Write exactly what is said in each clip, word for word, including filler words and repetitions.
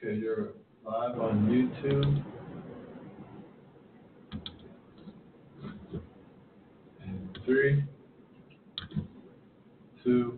Okay, you're live on YouTube. And three, two.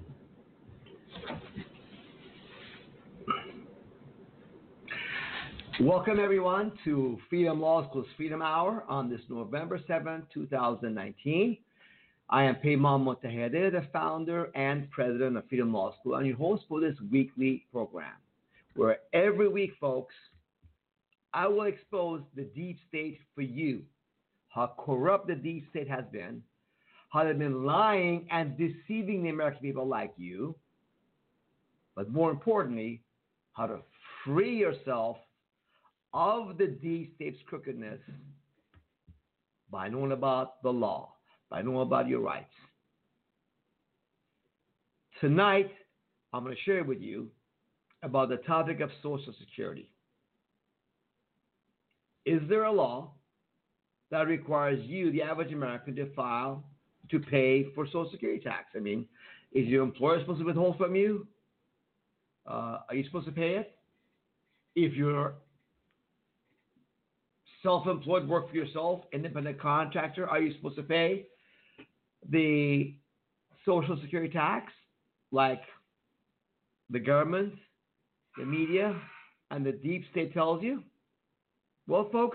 Welcome everyone to Freedom Law School's Freedom Hour on this November seventh, two thousand nineteen. I am Payman Motahedeh, the founder and president of Freedom Law School, and your host for this weekly program, where every week, folks, I will expose the deep state for you, how corrupt the deep state has been, how they've been lying and deceiving the American people like you, but more importantly, how to free yourself of the deep state's crookedness by knowing about the law, by knowing about your rights. Tonight, I'm going to share with you about the topic of Social Security. Is there a law that requires you, the average American, to file, to pay for Social Security tax? I mean, is your employer supposed to withhold from you? Uh, are you supposed to pay it? If you're self-employed, work for yourself, independent contractor, are you supposed to pay the Social Security tax like the government, the media, and the deep state tells you? Well, folks,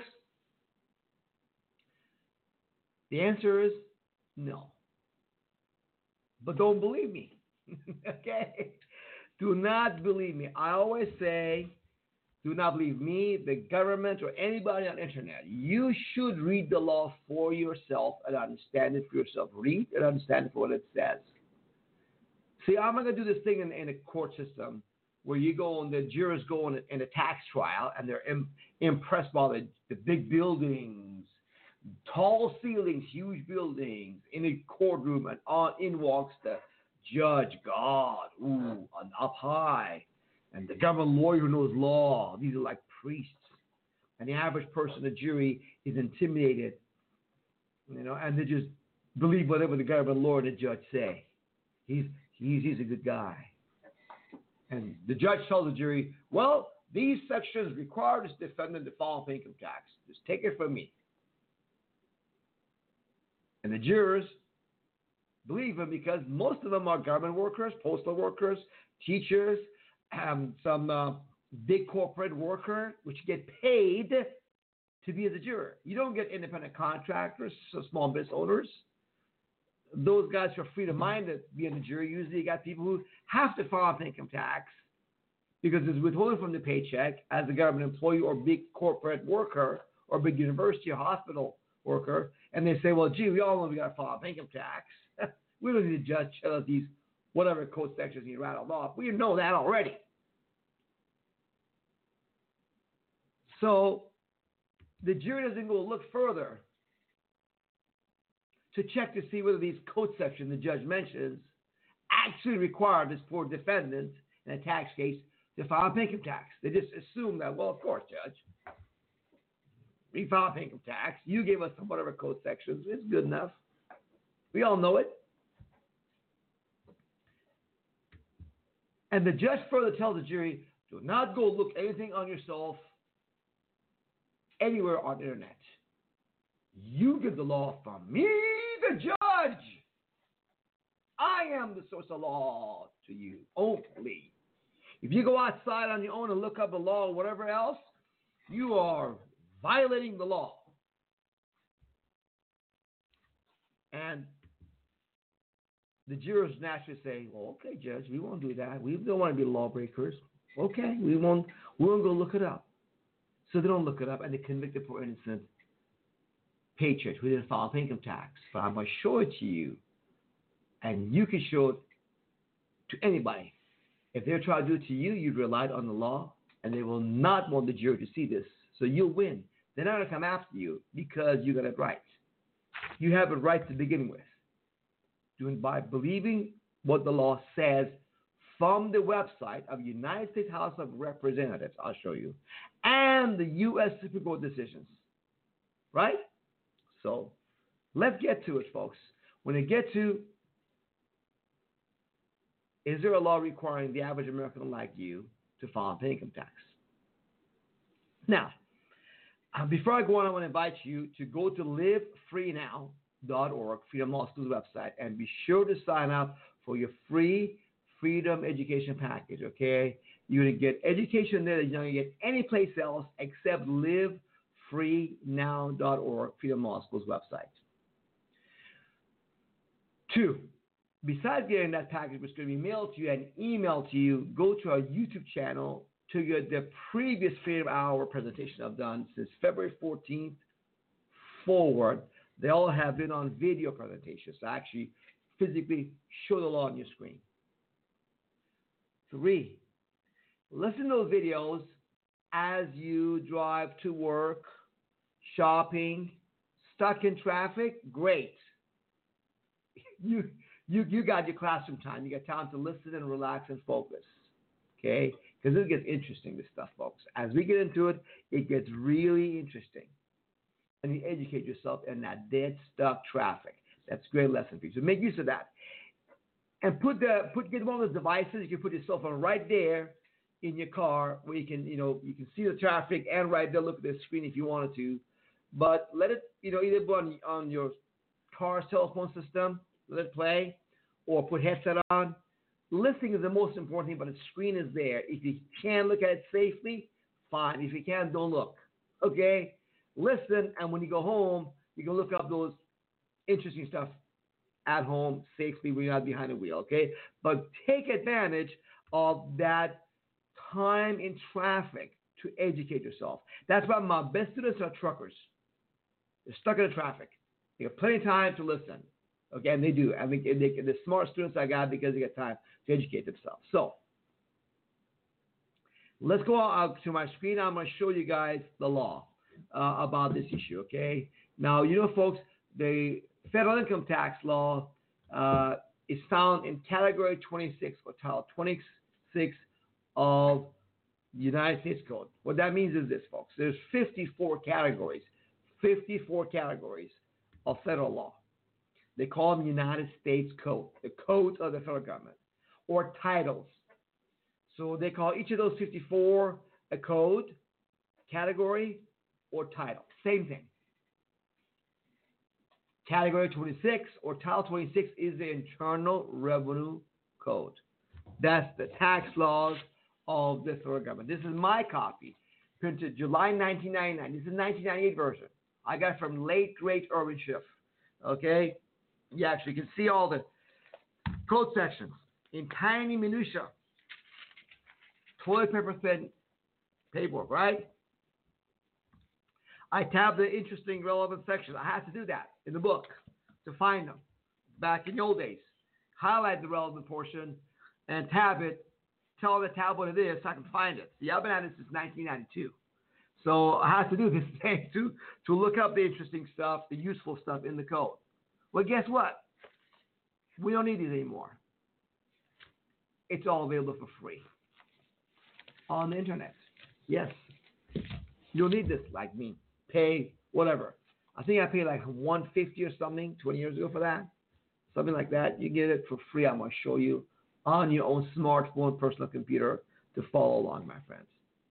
the answer is no. But don't believe me, okay? Do not believe me. I always say, do not believe me, the government, or anybody on the internet. You should read the law for yourself and understand it for yourself. Read and understand it for what it says. See, I'm not going to do this thing in, in a court system where you go and the jurors go in a, in a tax trial and they're im, impressed by the, the big buildings, tall ceilings, huge buildings, in a courtroom, and on in walks the judge, God, ooh, up high. And the government lawyer who knows law. These are like priests. And the average person, the jury, is intimidated, you know, and they just believe whatever the government lawyer and the judge say. He's, he's, he's a good guy. And the judge tells the jury, well, these sections require this defendant to file income tax. Just take it from me. And the jurors believe him because most of them are government workers, postal workers, teachers, Um, some uh, big corporate worker, which get paid to be as a juror. You don't get independent contractors, so small business owners. Those guys who are free-minded to be in the jury, usually you got people who have to file income tax because it's withholding from the paycheck as a government employee or big corporate worker or big university or hospital worker. And they say, well, gee, we all know we got to file income tax. We don't need a judge to tell us these whatever code sections he rattled off. We know that already. So the jury doesn't go look further to check to see whether these code sections the judge mentions actually require this poor defendant in a tax case to file income tax. They just assume that, well, of course, Judge, we filed income tax. You gave us some whatever code sections. It's good enough. We all know it. And the judge further tells the jury, do not go look anything on yourself anywhere on the internet. You get the law from me, the judge. I am the source of law to you only. If you go outside on your own and look up the law or whatever else, you are violating the law. And the jurors naturally say, well, okay, Judge, we won't do that. We don't want to be lawbreakers. Okay, we won't, we won't go look it up. So they don't look it up, and they convict the poor innocent patriot who didn't file income tax. But I'm going to show it to you, and you can show it to anybody. If they're trying to do it to you, you've relied on the law, and they will not want the jury to see this. So you'll win. They're not going to come after you because you got it right. You have it right to begin with. Doing by believing what the law says from the website of United States House of Representatives, I'll show you, and the U S Supreme Court decisions, right? So let's get to it, folks. When they get to, is there a law requiring the average American like you to file income tax? Now, uh, before I go on, I want to invite you to go to live free now dot org, Freedom Law School's website, and be sure to sign up for your free Freedom Education Package, okay? You're going to get education there that you're not going to get anyplace else except live free now dot org, Freedom Law School's website. Two, besides getting that package, which is going to be mailed to you and emailed to you, go to our YouTube channel to get the previous Freedom Hour presentation I've done since February fourteenth forward. They all have been on video presentations, so actually physically show the law on your screen. Three, listen to those videos as you drive to work, shopping, stuck in traffic. Great. You, you, you got your classroom time. You got time to listen and relax and focus. Okay? Because this gets interesting, this stuff, folks. As we get into it, it gets really interesting. And you educate yourself in that dead, stuck traffic. That's a great lesson for you. So make use of that. And put the put get one of those devices. You can put your cell phone right there in your car where you can, you know, you can see the traffic and right there look at the screen if you wanted to. But let it, you know, either on on your car cell phone system, let it play, or put headset on. Listening is the most important thing, but the screen is there. If you can look at it safely, fine. If you can't, don't look. Okay? Listen, and when you go home, you can look up those interesting stuff at home safely when you're not behind the wheel, okay? But take advantage of that time in traffic to educate yourself. That's why my best students are truckers. They're stuck in the traffic. They have plenty of time to listen, okay? And they do. I mean, they, the smart students I got because they get time to educate themselves. So let's go out to my screen. I'm going to show you guys the law uh, about this issue, okay? Now, you know, folks, the federal income tax law uh, is found in Category twenty-six or Title twenty-six of the United States Code. What that means is this, folks. There's fifty-four categories, fifty-four categories of federal law. They call them United States Code, the codes of the federal government, or titles. So they call each of those fifty-four a code, category, or title. Same thing. Category twenty-six or Title twenty-six is the Internal Revenue Code. That's the tax laws of the federal government. This is my copy, printed July nineteen ninety-nine. This is the nineteen ninety-eight version. I got it from late, great Irwin Schiff. Okay? You actually can see all the code sections in tiny minutia. Toilet paper thin paperwork, right? I tabbed the interesting, relevant sections. I had to do that in the book to find them back in the old days. Highlight the relevant portion and tab it, tell the tab what it is so I can find it. See, I've been at this since nineteen ninety-two. So I had to do this thing to, to look up the interesting stuff, the useful stuff in the code. Well, guess what? We don't need it anymore. It's all available for free on the internet. Yes. You'll need this like me. Pay whatever. I think I paid like one hundred fifty dollars or something twenty years ago for that. Something like that. You get it for free. I'm going to show you on your own smartphone, personal computer to follow along, my friends.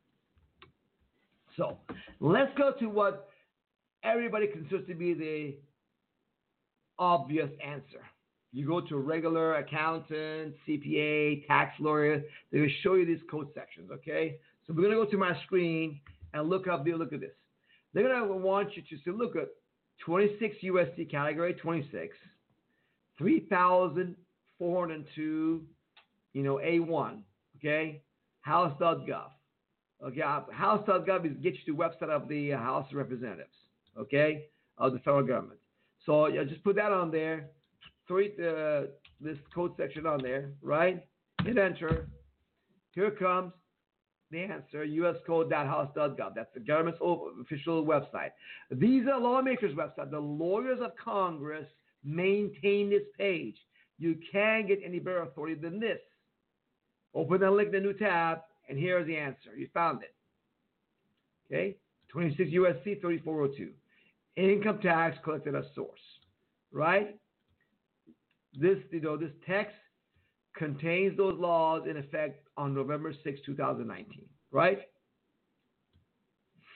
So let's go to what everybody considers to be the obvious answer. You go to a regular accountant, C P A, tax lawyer. They're going to show you these code sections, okay? So we're going to go to my screen and look up, look at this. They're going to want you to say, look at twenty-six U S C category twenty-six, three thousand four hundred two, you know, A one, okay? House dot gov. Okay, House dot gov is gets you to the website of the House of Representatives, okay, of the federal government. So you just put that on there, three, uh, this code section on there, right? Hit enter. Here comes the answer, U S code dot house dot gov. That's the government's official website. These are lawmakers' websites. The lawyers of Congress maintain this page. You can't get any better authority than this. Open the link in the new tab, and here's the answer. You found it. Okay? twenty-six U S C thirty-four oh two. Income tax collected as source. Right? This, you know, this text contains those laws in effect on November sixth, two thousand nineteen. Right?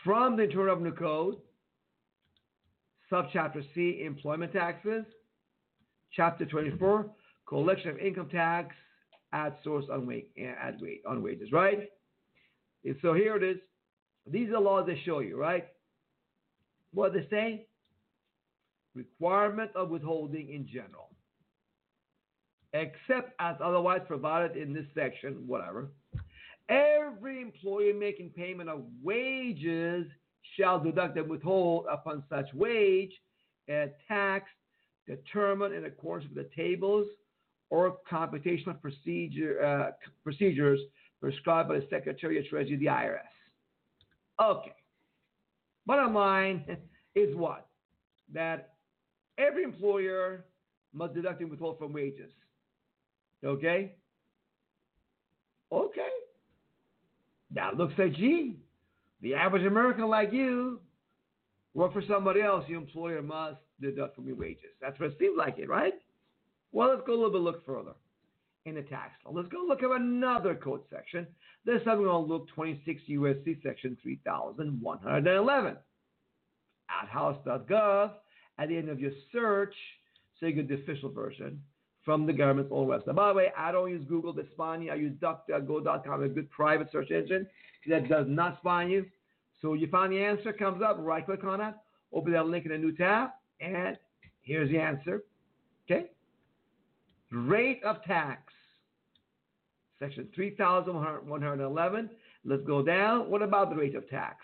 from the Internal Revenue Code, Subchapter C, Employment Taxes, Chapter twenty-four, Collection of Income Tax at source on, wage, at wage, on wages, right? And so here it is. These are the laws they show you, right? What they say? Requirement of withholding in general, except as otherwise provided in this section, whatever. Every employee making payment of wages shall deduct and withhold upon such wage a tax determined in accordance with the tables or computational procedure, uh, procedures prescribed by the Secretary of Treasury, the I R S. Okay. Bottom line is what? That every employer must deduct and withhold from wages. Okay? Okay. That looks like, gee, the average American like you work for somebody else, your employer must deduct from your wages. That's what it seems like it, right? Well, let's go a little bit look further in the tax law. Let's go look at another code section. This time we're going to look twenty-six U S C section three thousand one hundred eleven. At house dot gov, at the end of your search, so you get the official version from the government's own website. By the way, I don't use Google to spawn you. I use duck dot go dot com, a good private search engine that does not spawn you. So you find the answer, comes up, right click on it, open that link in a new tab, and here's the answer. Okay? Rate of tax, section three thousand one hundred eleven. Let's go down. What about the rate of tax?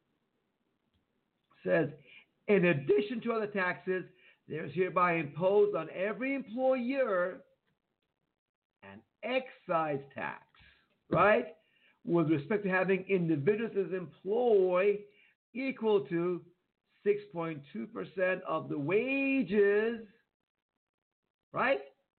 It says, in addition to other taxes, there is hereby imposed on every employer an excise tax, right? With respect to having individuals as employee equal to six point two percent of the wages, right?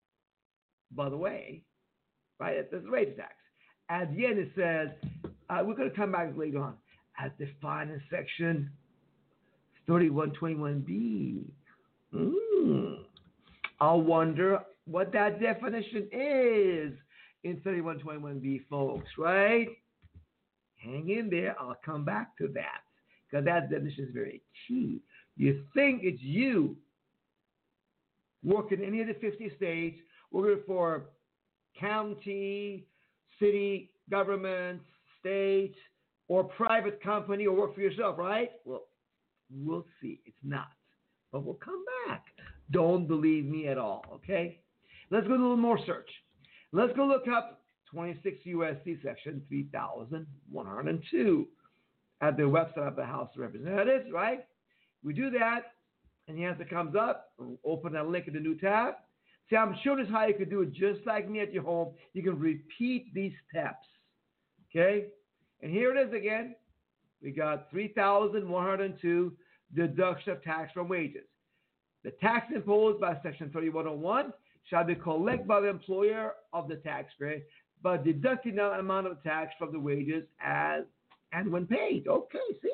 By the way, right, that's the rate of tax. At the end it says, uh, we're going to come back later on, as defined in section thirty-one twenty-one B. Mm. I wonder what that definition is in thirty-one twenty-one B, folks, right? Hang in there. I'll come back to that because that definition is very key. You think it's you working in any of the fifty states, working for county, city, government, state, or private company, or work for yourself, right? Well, we'll see. It's not. But we'll come back. Don't believe me at all, okay? Let's go do a little more search. Let's go look up twenty-six U S C section three thousand one hundred two at the website of the House of Representatives, right? We do that, and the answer comes up. Open that link in the new tab. See, I'm showing us how you can do it just like me at your home. You can repeat these steps, okay? And here it is again. We got three thousand one hundred two, deduction of tax from wages. The tax imposed by section thirty-one oh one shall be collected by the employer of the taxpayer, but deducting the amount of tax from the wages as and when paid. Okay, see?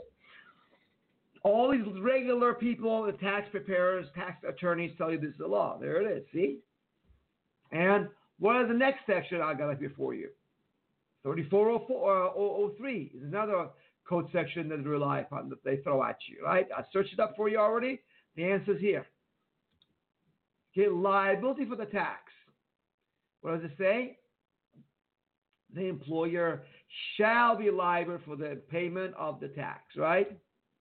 All these regular people, the tax preparers, tax attorneys tell you this is the law. There it is, see? And what is the next section I got up here for you? thirty-four oh three is another code section that they rely upon, that they throw at you, right? I searched it up for you already. The answer's here. Okay, liability for the tax. What does it say? The employer shall be liable for the payment of the tax, right?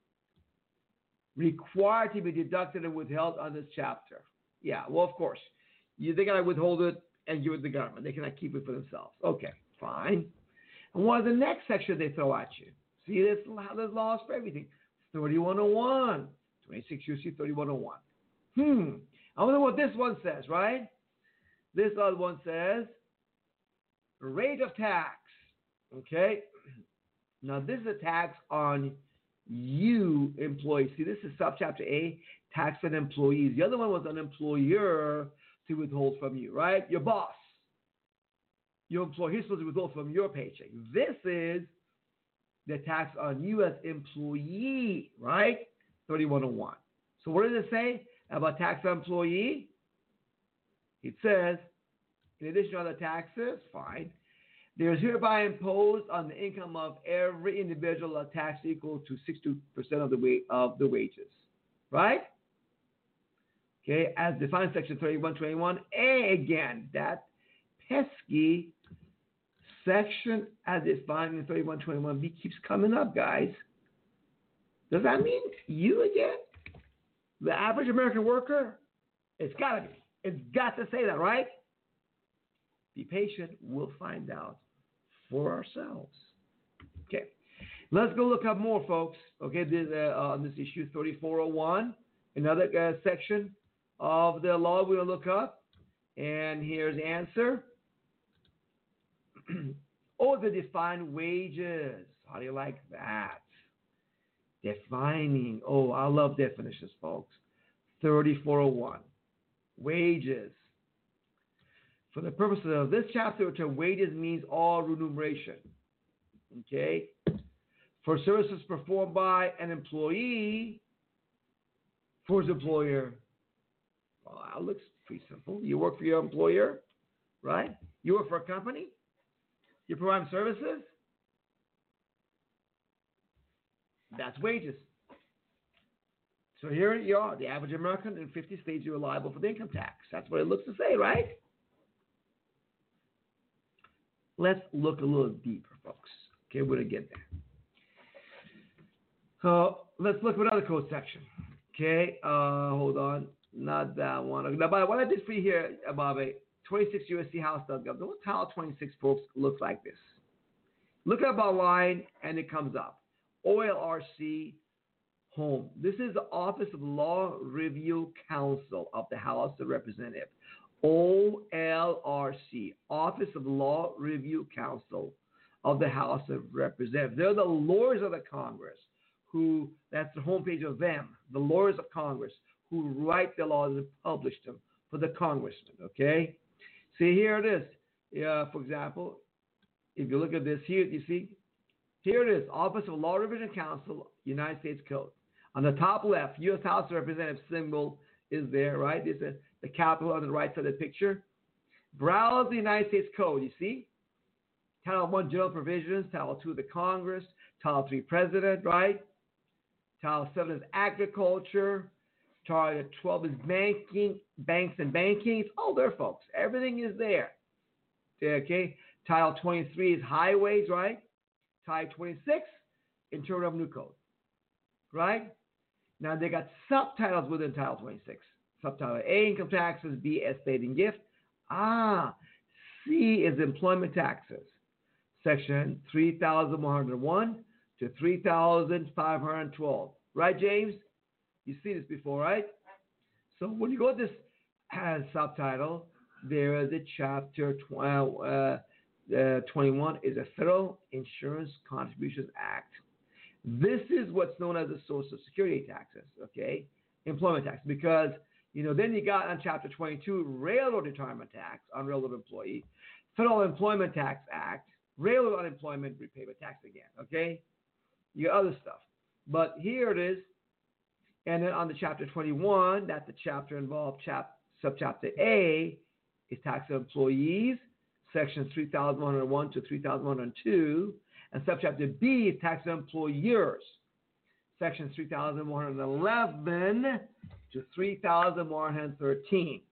Required to be deducted and withheld on this chapter. Yeah, well, of course. You, they got to withhold it and give it to the government. They cannot keep it for themselves. Okay, fine. And what is the next section they throw at you? See, there's, there's laws for everything. thirty-one oh one. twenty-six U S C thirty-one oh one. Hmm. I wonder what this one says, right? This other one says rate of tax. Okay? Now, this is a tax on you, employees. See, this is subchapter A, tax on employees. The other one was an employer to withhold from you, right? Your boss. Your employer, he's supposed to withhold from your paycheck. This is the tax on you as employee, right? thirty-one oh one. So what does it say about tax on employee? It says, in addition to other taxes, fine, There is hereby imposed on the income of every individual a tax equal to sixty percent of the wa- of the wages, right? Okay, as defined in section thirty-one twenty-one A again, that pesky section as defined in thirty-one twenty-one B keeps coming up, guys. Does that mean you again? The average American worker? It's got to be. It's got to say that, right? Be patient. We'll find out for ourselves. Okay. Let's go look up more, folks. Okay, this, uh, on this issue thirty-four oh one, another uh, section of the law we'll look up. And here's the answer. Oh, the defined wages. How do you like that? Defining. Oh, I love definitions, folks. thirty-four oh one. Wages. For the purposes of this chapter, the term wages means all remuneration. Okay? For services performed by an employee for his employer. Well, that looks pretty simple. You work for your employer, right? You work for a company. You provide services. That's wages. So here you are, the average American in fifty states, you're liable for the income tax. That's what it looks to say, right? Let's look a little deeper, folks. Okay, we're going to get there. So let's look at another code section. Okay, uh, hold on. Not that one. Now, by what I did for you here, Bobby, twenty-six U S C House dot gov. Notice how twenty-six, folks, looks like this. Look up online, and it comes up. O L R C Home. This is the Office of Law Review Council of the House of Representatives. O L R C, Office of Law Review Council of the House of Representatives. They're the lawyers of the Congress who, that's the homepage of them, the lawyers of Congress who write the laws and publish them for the congressmen, okay? See, here it is. Yeah, for example, if you look at this here, you see, here it is, Office of Law Revision Council, United States Code. On the top left, U S House of Representatives symbol is there, right? This is the Capitol on the right side of the picture. Browse the United States Code, you see? Title one, General Provisions. Title two, the Congress. Title three, President, right? Title seven is Agriculture. Title twelve is Banking, Banks and Banking. It's all there, folks. Everything is there. Okay? Title twenty-three is Highways, right? Title twenty-six, Internal Revenue Code, right? Now, they got subtitles within Title twenty-six. Subtitle A, Income Taxes. B, Estate and Gift. Ah, C is Employment Taxes. Section three thousand one hundred one to three thousand five hundred twelve. Right, James? You've seen this before, right? So when you go to this uh, subtitle, there is a chapter twelve, uh, uh, twenty-one is a Federal Insurance Contributions Act. This is what's known as the Social Security taxes, okay? Employment tax, because, you know, then you got on chapter twenty-two, Railroad Retirement Tax on railroad employee, Federal Employment Tax Act, Railroad Unemployment Repayment Tax again, okay? You got other stuff. But here it is. And then on the chapter twenty-one, that's the chapter involved, chap, subchapter A is tax on employees, sections three thousand one hundred one to three thousand one hundred two. And subchapter B is tax on employers, sections three thousand one hundred eleven to three thousand one hundred thirteen.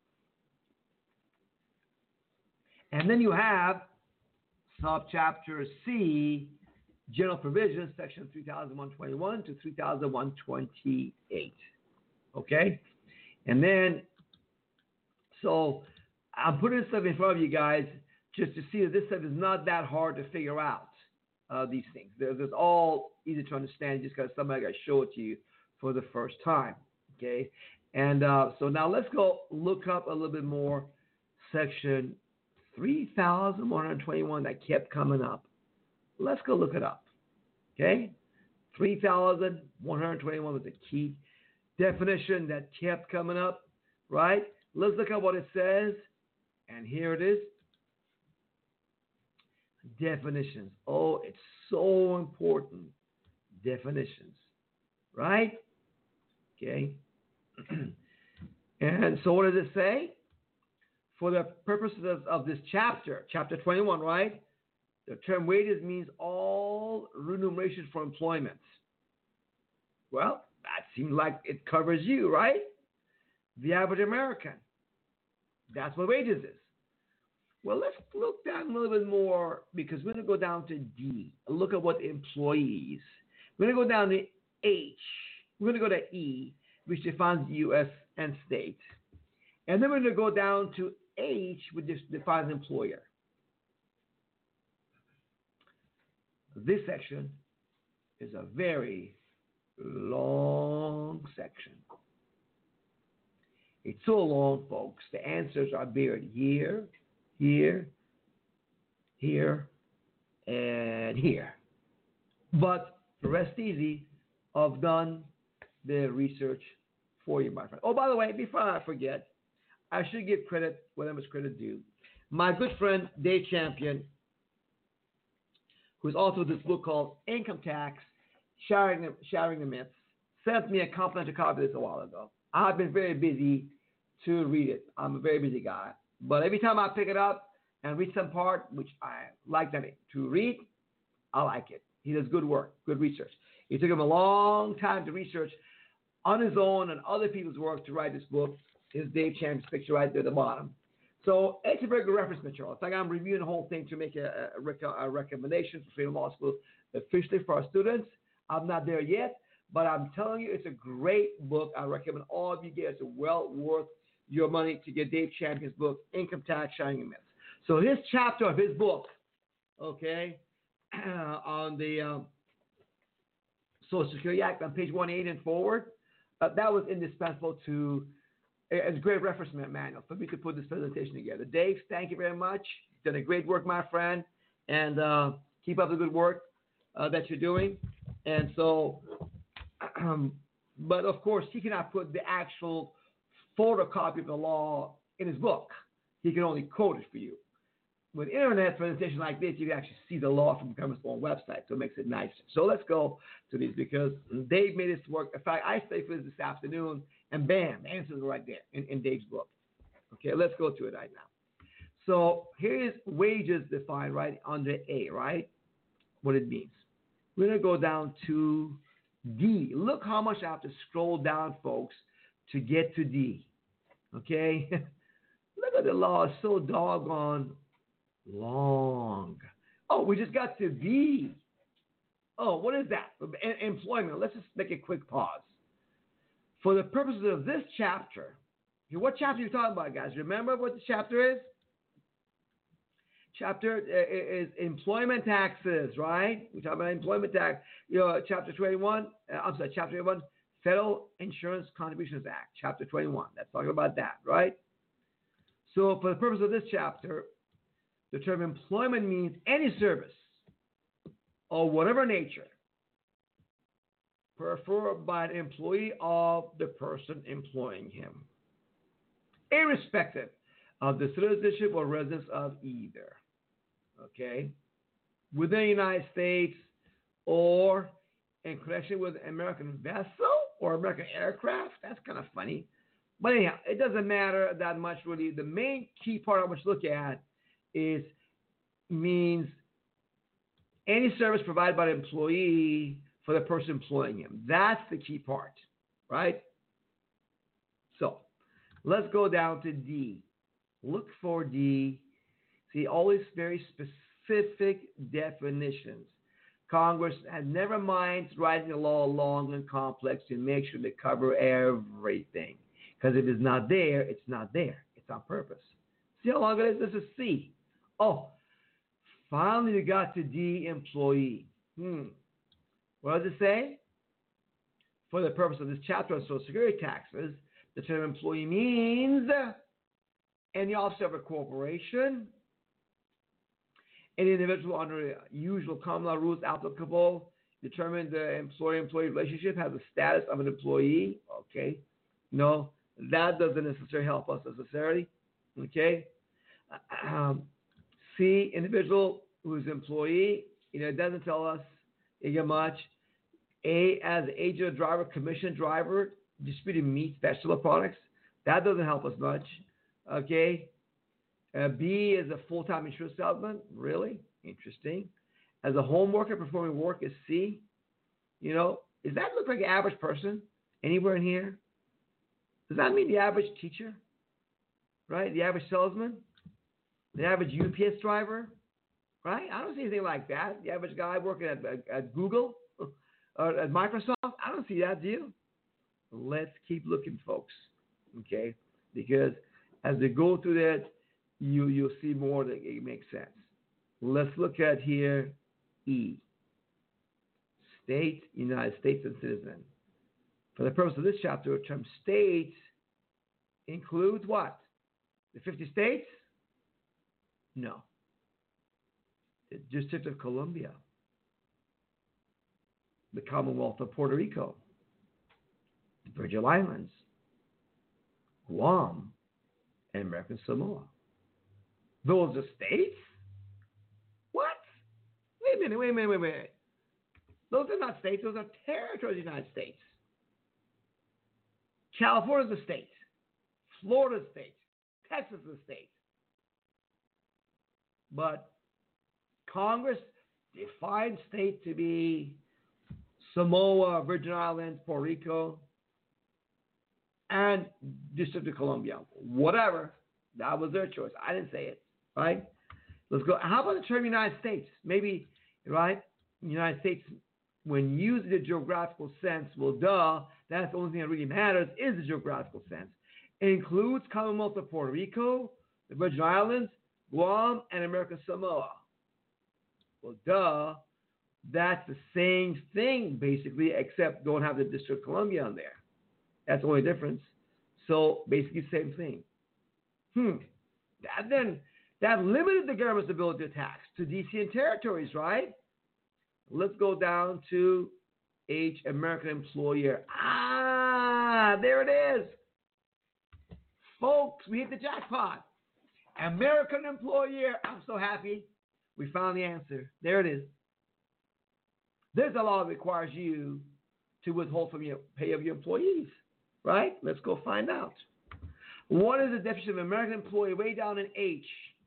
And then you have subchapter C, General Provisions, section three thousand one hundred twenty-one to three thousand one hundred twenty-eight. Okay? And then, so I'm putting this stuff in front of you guys just to see that this stuff is not that hard to figure out, uh, these things. They're, they're all easy to understand just because somebody got to show it to you for the first time. Okay? And uh, so now let's go look up a little bit more section three thousand one hundred twenty-one that kept coming up. Let's go look it up. Okay? three thousand one hundred twenty-one was a key definition that kept coming up, right? Let's look at what it says. And here it is. Definitions. Oh, it's so important. Definitions. Right? Okay? And so what does it say? For the purposes of, of this chapter, chapter twenty-one, right? The term wages means all remuneration for employment. Well, that seems like it covers you, right? The average American. That's what wages is. Well, let's look down a little bit more because we're going to go down to D. Look at what employees. We're going to go down to H. We're going to go to E, which defines U S and state. And then we're going to go down to H, which defines employer. This section is a very long section. It's so long, folks. The answers are buried here, here, here, and here. But the rest easy. I've done the research for you, my friend. Oh, by the way, before I forget, I should give credit where much credit due. My good friend Dave Champion, who's also this book called Income Tax, Sharing the, Sharing the Myths, sent me a complimentary copy of this a while ago. I've been very busy to read it. I'm a very busy guy. But every time I pick it up and read some part, which I like that to read, I like it. He does good work, good research. It took him a long time to research on his own and other people's work to write this book. His Dave Champion's picture right there at the bottom. So it's a very good reference material. It's like I'm reviewing the whole thing to make a, a, rec- a recommendation for Freedom Law School officially for our students. I'm not there yet, but I'm telling you, it's a great book. I recommend all of you get it. It's well worth your money to get Dave Champion's book, Income Tax, Sharing the Myths. So his chapter of his book, okay, on the um, Social Security Act on page one eighty and forward, uh, that was indispensable to, it's a great reference manual for me to put this presentation together. Dave, thank you very much. You've done a great work, my friend, and uh, keep up the good work uh, that you're doing. And so, um, but of course, he cannot put the actual photocopy of the law in his book. He can only quote it for you. With internet presentation like this, you can actually see the law from the government's own website, so it makes it nicer. So let's go to these because Dave made this work. In fact, I studied for this this afternoon, and bam, the answers are right there in, in Dave's book. Okay, let's go to it right now. So here is wages defined right under A, right? What it means. We're going to go down to D. Look how much I have to scroll down, folks, to get to D. Okay? Look at the law. It's so doggone long. Oh, we just got to B. Oh, what is that? E- employment. Let's just make a quick pause. For the purposes of this chapter, what chapter are you talking about, guys? Remember what the chapter is? Chapter is employment taxes, right? We talk about employment tax. You know, chapter twenty-one. Uh, I'm sorry, chapter twenty-one, Federal Insurance Contributions Act, chapter twenty-one. That's talking about that, right? So, for the purpose of this chapter, the term employment means any service of whatever nature performed by an employee of the person employing him, irrespective of the citizenship or residence of either. Okay? Within the United States or in connection with an American vessel or American aircraft. That's kind of funny. But anyhow, it doesn't matter that much really. The main key part I want you to look at is means any service provided by the employee for the person employing him. That's the key part, right? So let's go down to D. Look for D. See, all these very specific definitions. Congress had never mind writing a law long and complex to make sure they cover everything. Because if it's not there, it's not there. It's on purpose. See how long it is? This is C. Oh, finally we got to D, employee. Hmm. What does it say? For the purpose of this chapter on Social Security taxes, the term employee means any officer of a corporation, any individual under usual common law rules applicable, determine the employer-employee relationship has the status of an employee. Okay. No, that doesn't necessarily help us necessarily. Okay. Um, C, individual who's employee, you know, it doesn't tell us much. A, as agent driver, commission driver, distributing meat, vegetable products. That doesn't help us much. Okay. Uh, B is a full-time insurance salesman. Really? Interesting. As a home worker performing work is C. You know, does that look like an average person anywhere in here? Does that mean the average teacher? Right? The average salesman? The average U P S driver? Right? I don't see anything like that. The average guy working at, at, at Google or at Microsoft? I don't see that, do you? Let's keep looking, folks. Okay? Because as we go through that, you, you'll see more that it makes sense. Let's look at here E. State, United States, and citizen. For the purpose of this chapter, the term state includes what? The fifty states? No. The District of Columbia. The Commonwealth of Puerto Rico. The Virgin Islands. Guam. And American Samoa. Those are states? What? Wait a minute, wait a minute, wait a minute. Those are not states, those are territories of the United States. California is a state. Florida is a state. Texas is a state. But Congress defined state to be Samoa, Virgin Islands, Puerto Rico, and District of Columbia. Whatever. That was their choice. I didn't say it. Right? Let's go. How about the term United States? Maybe, right? United States, when used in the geographical sense, well, duh, that's the only thing that really matters is the geographical sense. It includes Commonwealth of Puerto Rico, the Virgin Islands, Guam, and American Samoa. Well, duh, that's the same thing, basically, except don't have the District of Columbia on there. That's the only difference. So, basically, same thing. Hmm. That then, that limited the government's ability to tax to D C and territories, right? Let's go down to H, American employer. Ah, there it is. Folks, we hit the jackpot. American employer. I'm so happy. We found the answer. There it is. There's a law that requires you to withhold from your pay of your employees, right? Let's go find out. What is the definition of American employee? Way down in H,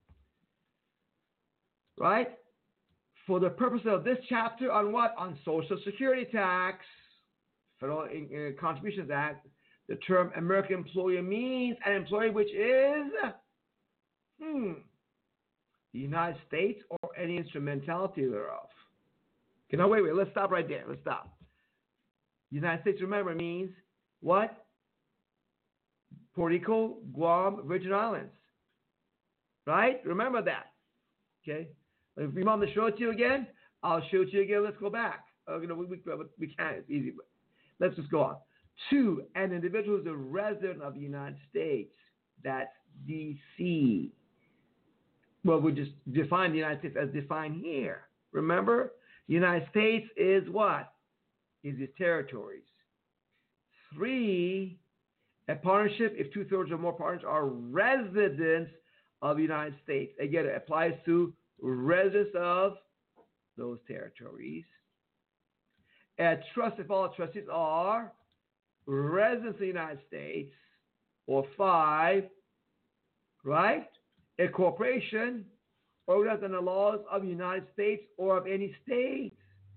right? For the purpose of this chapter on what? On Social Security tax, Federal uh, Contributions Act, the term American employee means an employee which is, hmm, the United States or any instrumentality thereof. Okay, now wait, wait, let's stop right there. Let's stop. United States, remember, means what? Puerto Rico, Guam, Virgin Islands. Right? Remember that. Okay? If you want me to show it to you again, I'll show it to you again. Let's go back. Uh, you know, we, we, we can't. It's easy. But let's just go on. Two, an individual who is a resident of the United States. That's D C. Well, we just define the United States as defined here. Remember? The United States is what? Is its territories. Three, a partnership, if two-thirds or more partners are residents of the United States. Again, it applies to residents of those territories. A trust, if all trustees are residents of the United States. Or five, right? A corporation organized under the laws of the United States or of any state.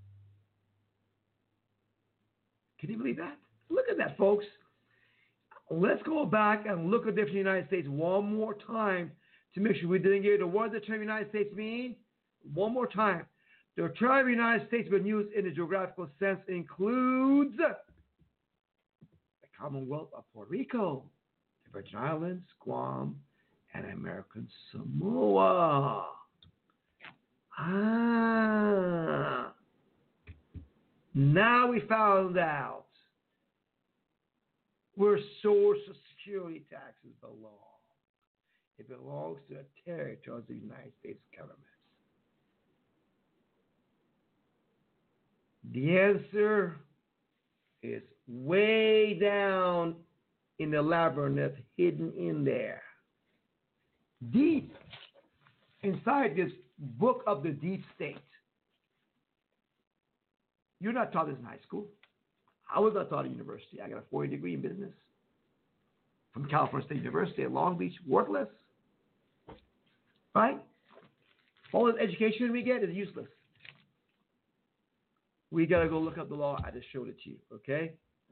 Can you believe that? Look at that, folks. Let's go back and look at the United States one more time to make sure we didn't get it. What does the term United States mean? One more time. The term United States, when used in a geographical sense, includes the Commonwealth of Puerto Rico, the Virgin Islands, Guam, and American Samoa. Ah. Now we found out where Social Security taxes belong. It belongs to the territories of the United States government. The answer is way down in the labyrinth, hidden in there. Deep inside this book of the deep state. You're not taught this in high school. I was not taught at university. I got a four-year degree in business from California State University at Long Beach. Worthless. Right? All the education we get is useless. We got to go look up the law. I just showed it to you, okay?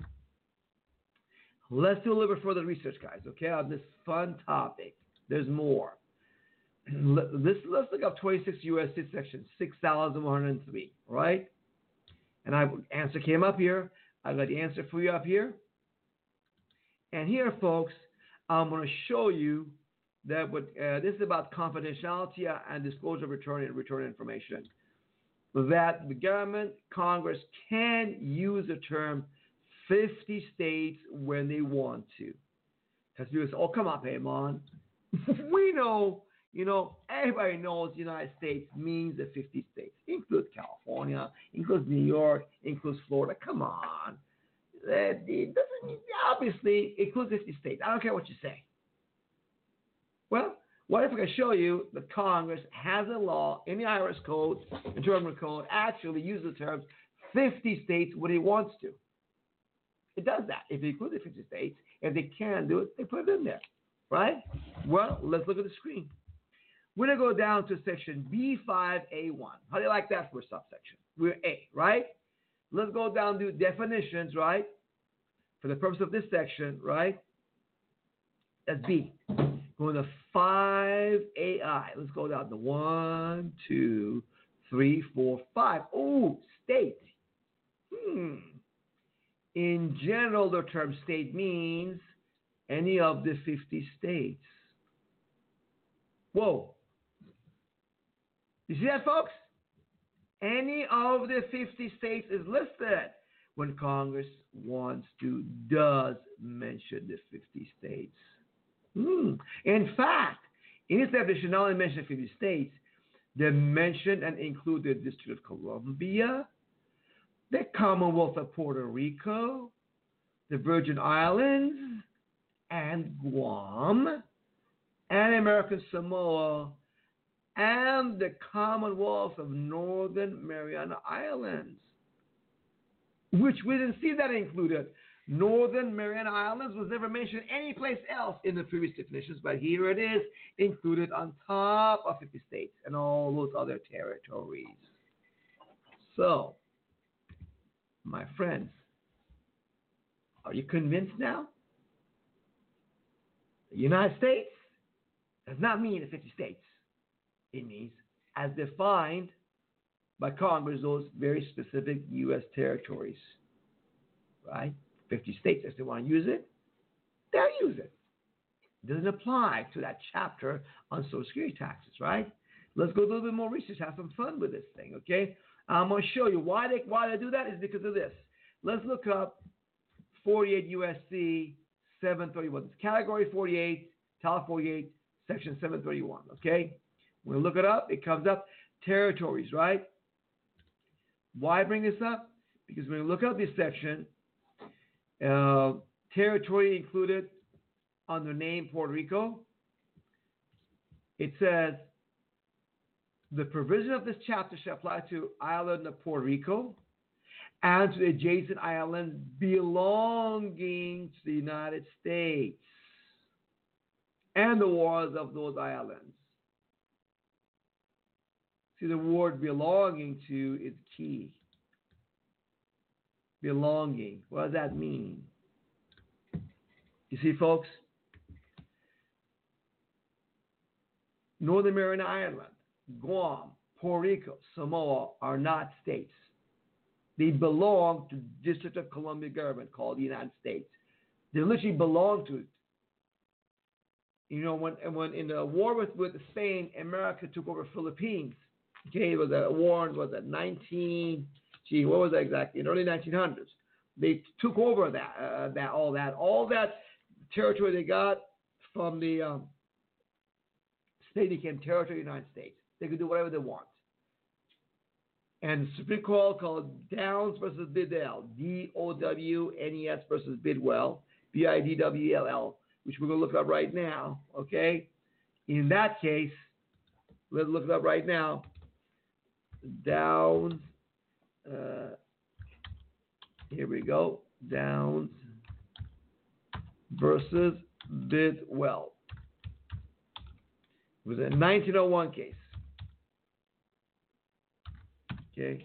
Let's do a little bit further research, guys, okay, on this fun topic. There's more. This, let's look up twenty-six U S C section six thousand one hundred three, right? And I answer came up here. I got the answer for you up here. And here, folks, I'm going to show you that what, uh, this is about confidentiality and disclosure of return, return information. That the government, Congress, can use the term fifty states when they want to. Because people say, oh, come on, Paymon. We know, you know, everybody knows the United States means the fifty states. Includes California, includes New York, includes Florida. Come on. It doesn't, obviously, it includes fifty states. I don't care what you say. Well, what if I can show you that Congress has a law in the I R S code, Internal Code, actually uses the terms fifty states when it wants to. It does that. If it includes the fifty states, if they can do it, they put it in there, right? Well, let's look at the screen. We're going to go down to section B five A one. How do you like that for a subsection? We're A, right? Let's go down to definitions, right? For the purpose of this section, right? That's B. Going to five A I. Let's go down to one, two, three, four, five. Oh, state. Hmm. In general, the term state means any of the fifty states. Whoa. You see that, folks? Any of the fifty states is listed when Congress wants to, does mention the fifty states. Hmm. In fact, in its definition, not only mention fifty states, they mention and include the District of Columbia, the Commonwealth of Puerto Rico, the Virgin Islands, and Guam, and American Samoa, and the Commonwealth of Northern Mariana Islands, which we didn't see that included. Northern Mariana Islands was never mentioned anyplace else in the previous definitions, but here it is, included on top of fifty states and all those other territories. So, my friends, are you convinced now? The United States does not mean the fifty states. It means, as defined by Congress, those very specific U S territories, right? fifty states, if they want to use it, they'll use it. It doesn't apply to that chapter on Social Security taxes, right? Let's go do a little bit more research, have some fun with this thing, okay? I'm going to show you why they why they do that is because of this. Let's look up forty-eight U S C seven thirty-one. It's category forty-eight, Title forty-eight, section seven thirty-one, okay? When we look it up, it comes up territories, right? Why bring this up? Because when you look up this section, uh, territory included under name Puerto Rico, it says, the provision of this chapter shall apply to island of Puerto Rico and to the adjacent islands belonging to the United States and the waters of those islands. See, the word belonging to is key. Belonging. What does that mean? You see, folks, Northern Mariana Island, Guam, Puerto Rico, Samoa are not states. They belong to the District of Columbia government called the United States. They literally belong to it. You know, when when in the war with, with Spain, America took over Philippines. Okay, it was a war, was that nineteen, gee, what was that exactly? In the early nineteen hundreds. They took over that, uh, that, all that, all that territory they got from the um, state became territory of the United States. They could do whatever they want. And the Supreme Court called Downs versus Bidwell, D O W N E S versus Bidwell, B I D W E L L, which we're going to look up right now, okay? In that case, let's look it up right now. Downs, uh, here we go, Downs versus Bidwell. It was a nineteen oh one case. Okay.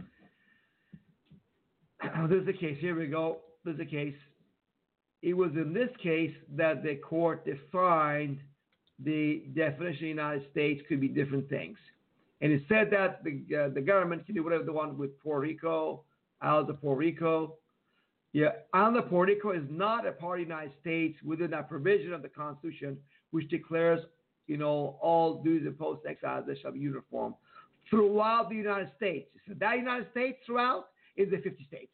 This is the case. Here we go. This is the case. It was in this case that the court defined the definition of the United States could be different things. And it said that the uh, the government can do whatever they want with Puerto Rico, Islands of Puerto Rico. Yeah, Island of Puerto Rico is not a part of the United States within that provision of the Constitution, which declares, you know, all dues imposed to exiles that shall be uniform throughout the United States. So that United States throughout is the fifty states.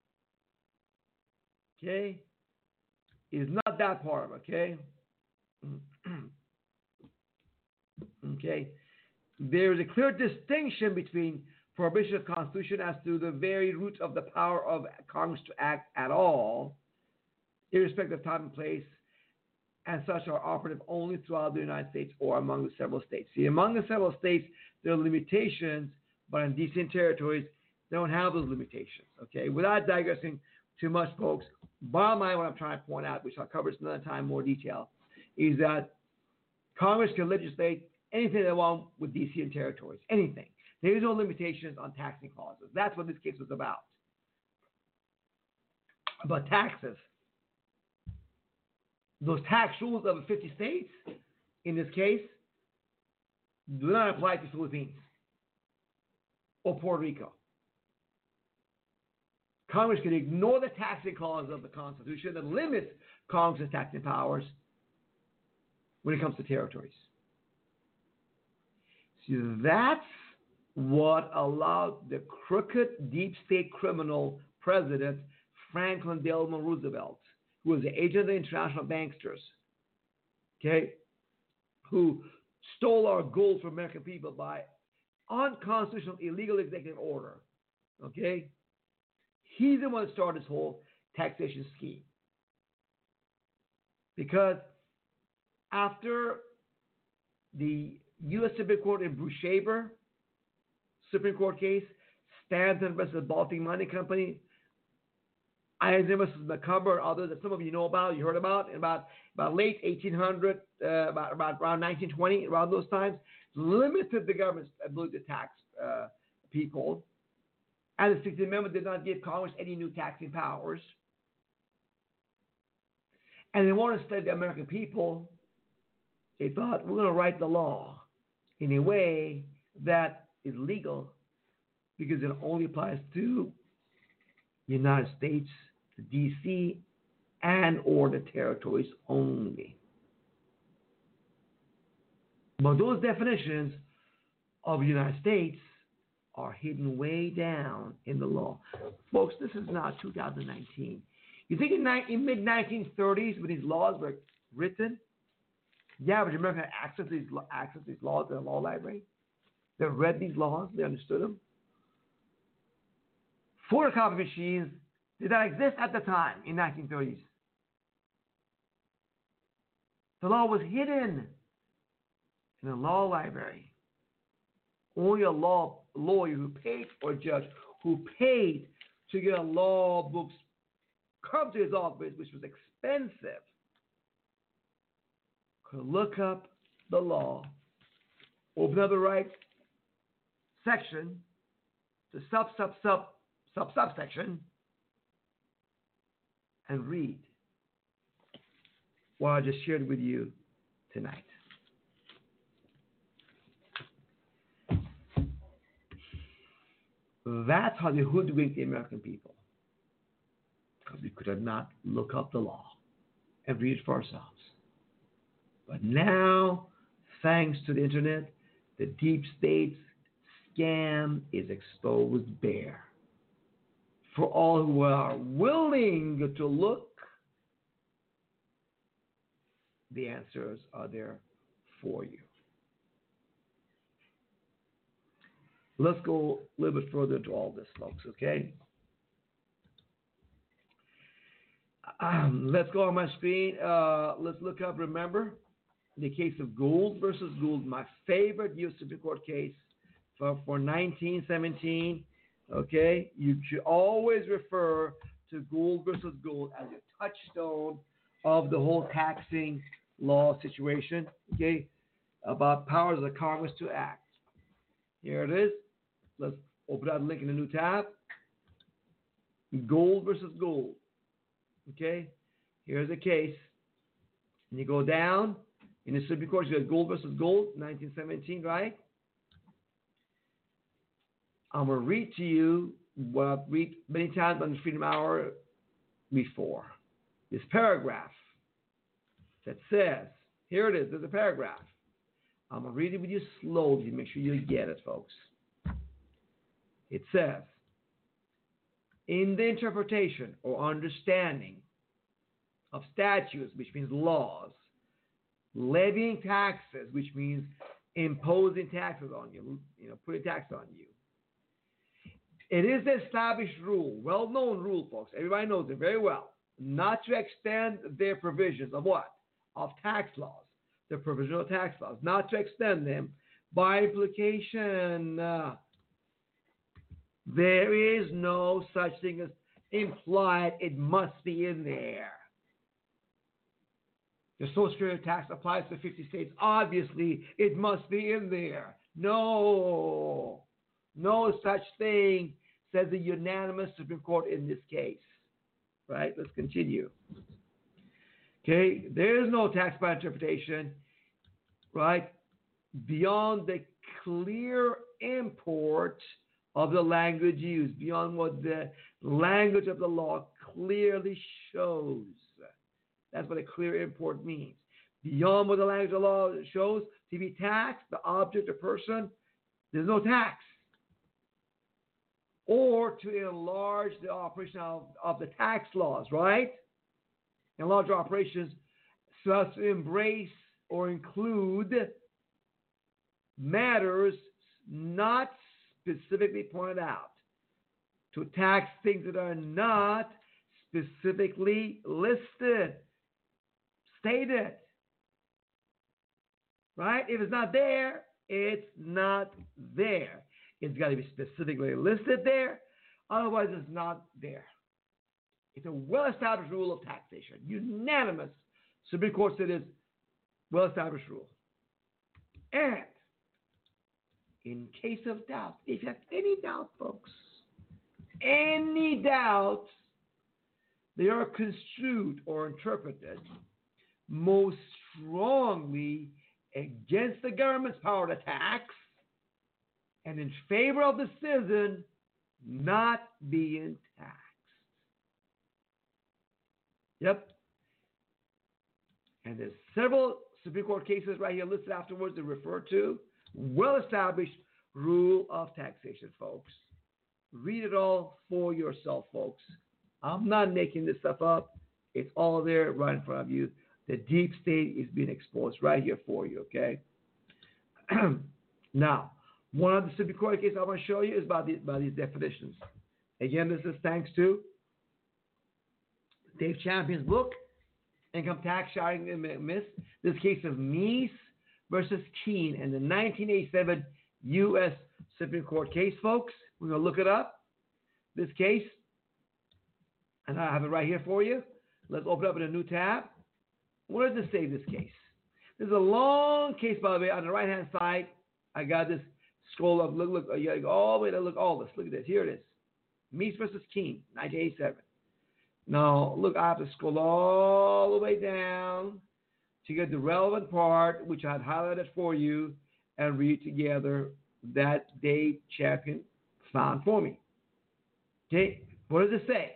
Okay? Is not that part of it, okay? Okay. There is a clear distinction between prohibition of the Constitution as to the very root of the power of Congress to act at all, irrespective of time and place, and such are operative only throughout the United States or among the several states. See, among the several states, there are limitations, but in D C and territories, they don't have those limitations, okay? Without digressing too much, folks, bottom line, what I'm trying to point out, which I'll cover this another time in more detail, is that Congress can legislate anything they want with D C and territories, anything. There is no limitations on taxing clauses. That's what this case was about. About taxes. Those tax rules of the fifty states, in this case, do not apply to Philippines or Puerto Rico. Congress can ignore the taxing clause of the Constitution that limits Congress's taxing powers when it comes to territories. See, that's what allowed the crooked deep state criminal president Franklin Delano Roosevelt, who was the agent of the international banksters, okay, who stole our gold from American people by unconstitutional illegal executive order, okay? He's the one that started this whole taxation scheme. Because after the U S Supreme Court in Brushaber Supreme Court case, Stanton versus Baltic Mining Company, Eisner versus McCumber, others that some of you know about, you heard about, in about, about late eighteen hundred, uh, about, about around nineteen twenty, around those times, limited the government's ability to tax uh, people. And the sixteenth Amendment did not give Congress any new taxing powers. And they wanted to study the American people. They thought, we're going to write the law in a way that is legal because it only applies to the United States, the D C, and or the territories only. But those definitions of the United States are hidden way down in the law. Folks, this is now two thousand nineteen. You think in, ni- in mid nineteen thirties, when these laws were written, the average American had access to these, access to these laws in the law library? They read these laws, they understood them. Photocopy machines did not exist at the time in nineteen thirties. The law was hidden in the law library. Only a law lawyer who paid, or a judge who paid to get a law books come to his office, which was expensive, could look up the law, open up the right section, to sub, sub, sub, sub, subsection, and read what I just shared with you tonight. That's how they hoodwinked the American people. Because we could not look up the law and read it for ourselves. But now, thanks to the internet, the deep state's scam is exposed bare. For all who are willing to look, the answers are there for you. Let's go a little bit further into all this, folks, okay? Um, let's go on my screen. Uh, let's look up, remember, the case of Gould versus Gould, my favorite U S Supreme Court case for, for nineteen seventeen. Okay, you should always refer to Gould versus Gould as a touchstone of the whole taxing law situation. Okay, about powers of Congress to act. Here it is. Let's Open up the link in a new tab. Gold versus gold. Okay? Here's a case. And you go down. In the Supreme Court, you got gold versus gold, nineteen seventeen, right? I'm going to read to you what I've read many times on the Freedom Hour before. This paragraph that says, here it is, there's a paragraph. I'm going to read it with you slowly to make sure you get it, folks. It says, in the interpretation or understanding of statutes, which means laws, levying taxes, which means imposing taxes on you, you know, putting tax on you. It is the established rule, well-known rule, folks. Everybody knows it very well, not to extend their provisions of what? Of tax laws, the provisional tax laws, not to extend them by implication. Uh, there is no such thing as implied. It must be in there. The Social Security tax applies to fifty states. Obviously, it must be in there. No, no such thing, says the unanimous Supreme Court in this case. Right? Let's continue. Okay, there is no tax by interpretation, right, beyond the clear import of the language used, beyond what the language of the law clearly shows. That's what a clear import means. Beyond what the language of the law shows, to be taxed, the object or person, there's no tax. Or to enlarge the operation of, of the tax laws, right? Enlarge operations so as to embrace or include matters not specifically pointed out. To tax things that are not specifically listed. Stated. Right? If it's not there, it's not there. It's got to be specifically listed there. Otherwise, it's not there. It's a well-established rule of taxation. Unanimous Supreme Court said it's well-established rule. And in case of doubt, if you have any doubt, folks, any doubt, they are construed or interpreted most strongly against the government's power to tax and in favor of the citizen not being taxed. Yep. And there's several Supreme Court cases right here listed afterwards that refer to well-established rule of taxation, folks. Read it all for yourself, folks. I'm not making this stuff up. It's all there right in front of you. The deep state is being exposed right here for you, okay? Now, one of the Supreme Court cases I want to show you is about, the, about these definitions. Again, this is thanks to Dave Champion's book, Income Tax Shouting and Myths. This case of Meese versus Keene in the nineteen eighty-seven U S Supreme Court case, folks. We're going to look it up. This case, and I have it right here for you. Let's open up in a new tab. What does it say, this case? This is a long case, by the way. On the right-hand side, I got this scroll up. Look, look, you got to go all the way to look all this. Look at this. Here it is. Meese versus Keene, nineteen eighty-seven. Now, look, I have to scroll all the way down to get the relevant part, which I had highlighted for you, and read together that Dave Champion found for me. Okay, what does it say?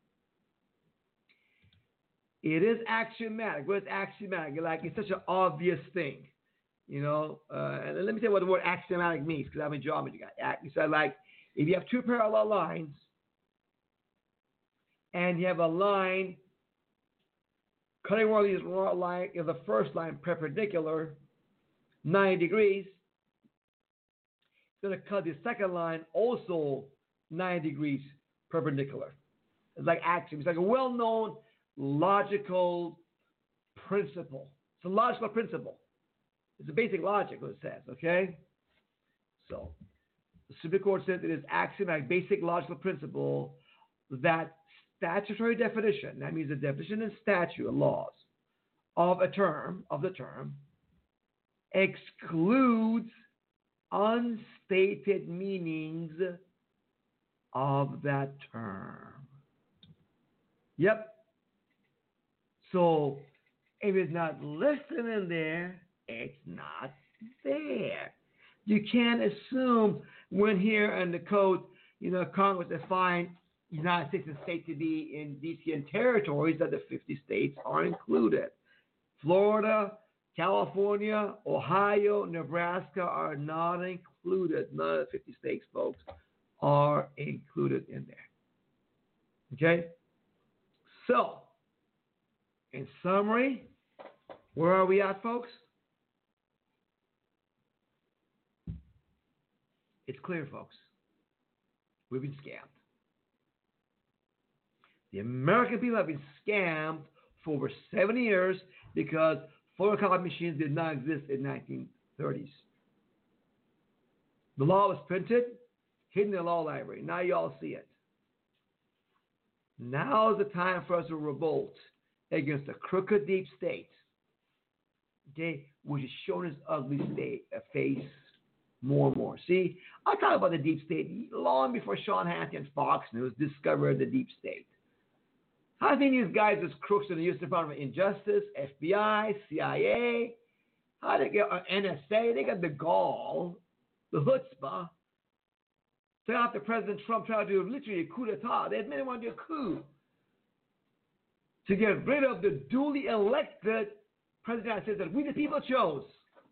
It is axiomatic. What is axiomatic? Like, it's such an obvious thing, you know. Uh, and let me tell you what the word axiomatic means, because I'm a geometry guy. You said, like, if you have two parallel lines, and you have a line cutting one of these lines, you know, the first line perpendicular, ninety degrees, it's going to cut the second line also ninety degrees perpendicular. It's like axiom. It's like a well-known logical principle. It's a logical principle. It's a basic logic, what it says, okay? So, the Supreme Court says it is axiomatic, basic logical principle that statutory definition, that means the definition in statute and laws of a term, of the term, excludes unstated meanings of that term. Yep. So if it's not listed in there, it's not there. You can't assume when here in the code, you know, Congress defined United States and states to be in D C and territories that the fifty states are included. Florida, California, Ohio, Nebraska are not included. None of the fifty states, folks, are included in there. Okay? So, in summary, where are we at, folks? It's clear, folks. We've been scammed. The American people have been scammed for over seventy years because photocopy machines did not exist in the nineteen thirties. The law was printed, hidden in the law library. Now you all see it. Now is the time for us to revolt against the crooked deep state, okay, which is showing its ugly state, a face more and more. See, I talk about the deep state long before Sean Hannity and Fox News discovered the deep state. I think these guys as crooks in the U S Department of Injustice, F B I, C I A, how they get uh, N S A, they got the gall, the chutzpah, to after President Trump tried to do literally a coup d'etat. They admitted they wanted to do a coup to get rid of the duly elected president of the United States that we the people chose.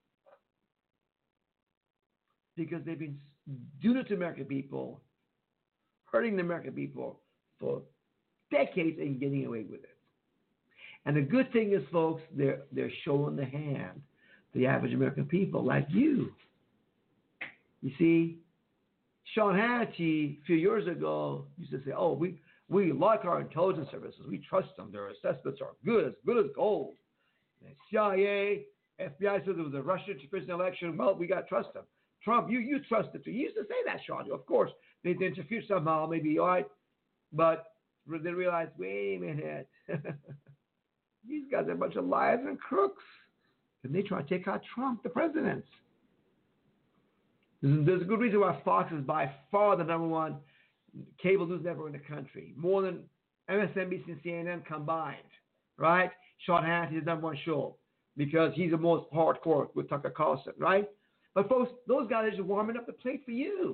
Because they've been doing it to American people, hurting the American people for decades and getting away with it. And the good thing is, folks, they're, they're showing the hand to the average American people like you. You see, Sean Hannity a few years ago used to say, oh, we, we like our intelligence services. We trust them. Their assessments are good, as good as gold. And C I A, F B I said there was a Russian interference election. Well, we got to trust them. Trump, you, you trust it too. You used to say that, Sean. Of course, they interfere somehow, maybe, all right. But they realized, wait a minute. These guys are a bunch of liars and crooks. And they try to take out Trump, the president. There's a good reason why Fox is by far the number one cable news network in the country. More than M S N B C and C N N combined, right? Sean Hannity is the number one show because he's the most hardcore with Tucker Carlson, right? But folks, those guys are warming up the plate for you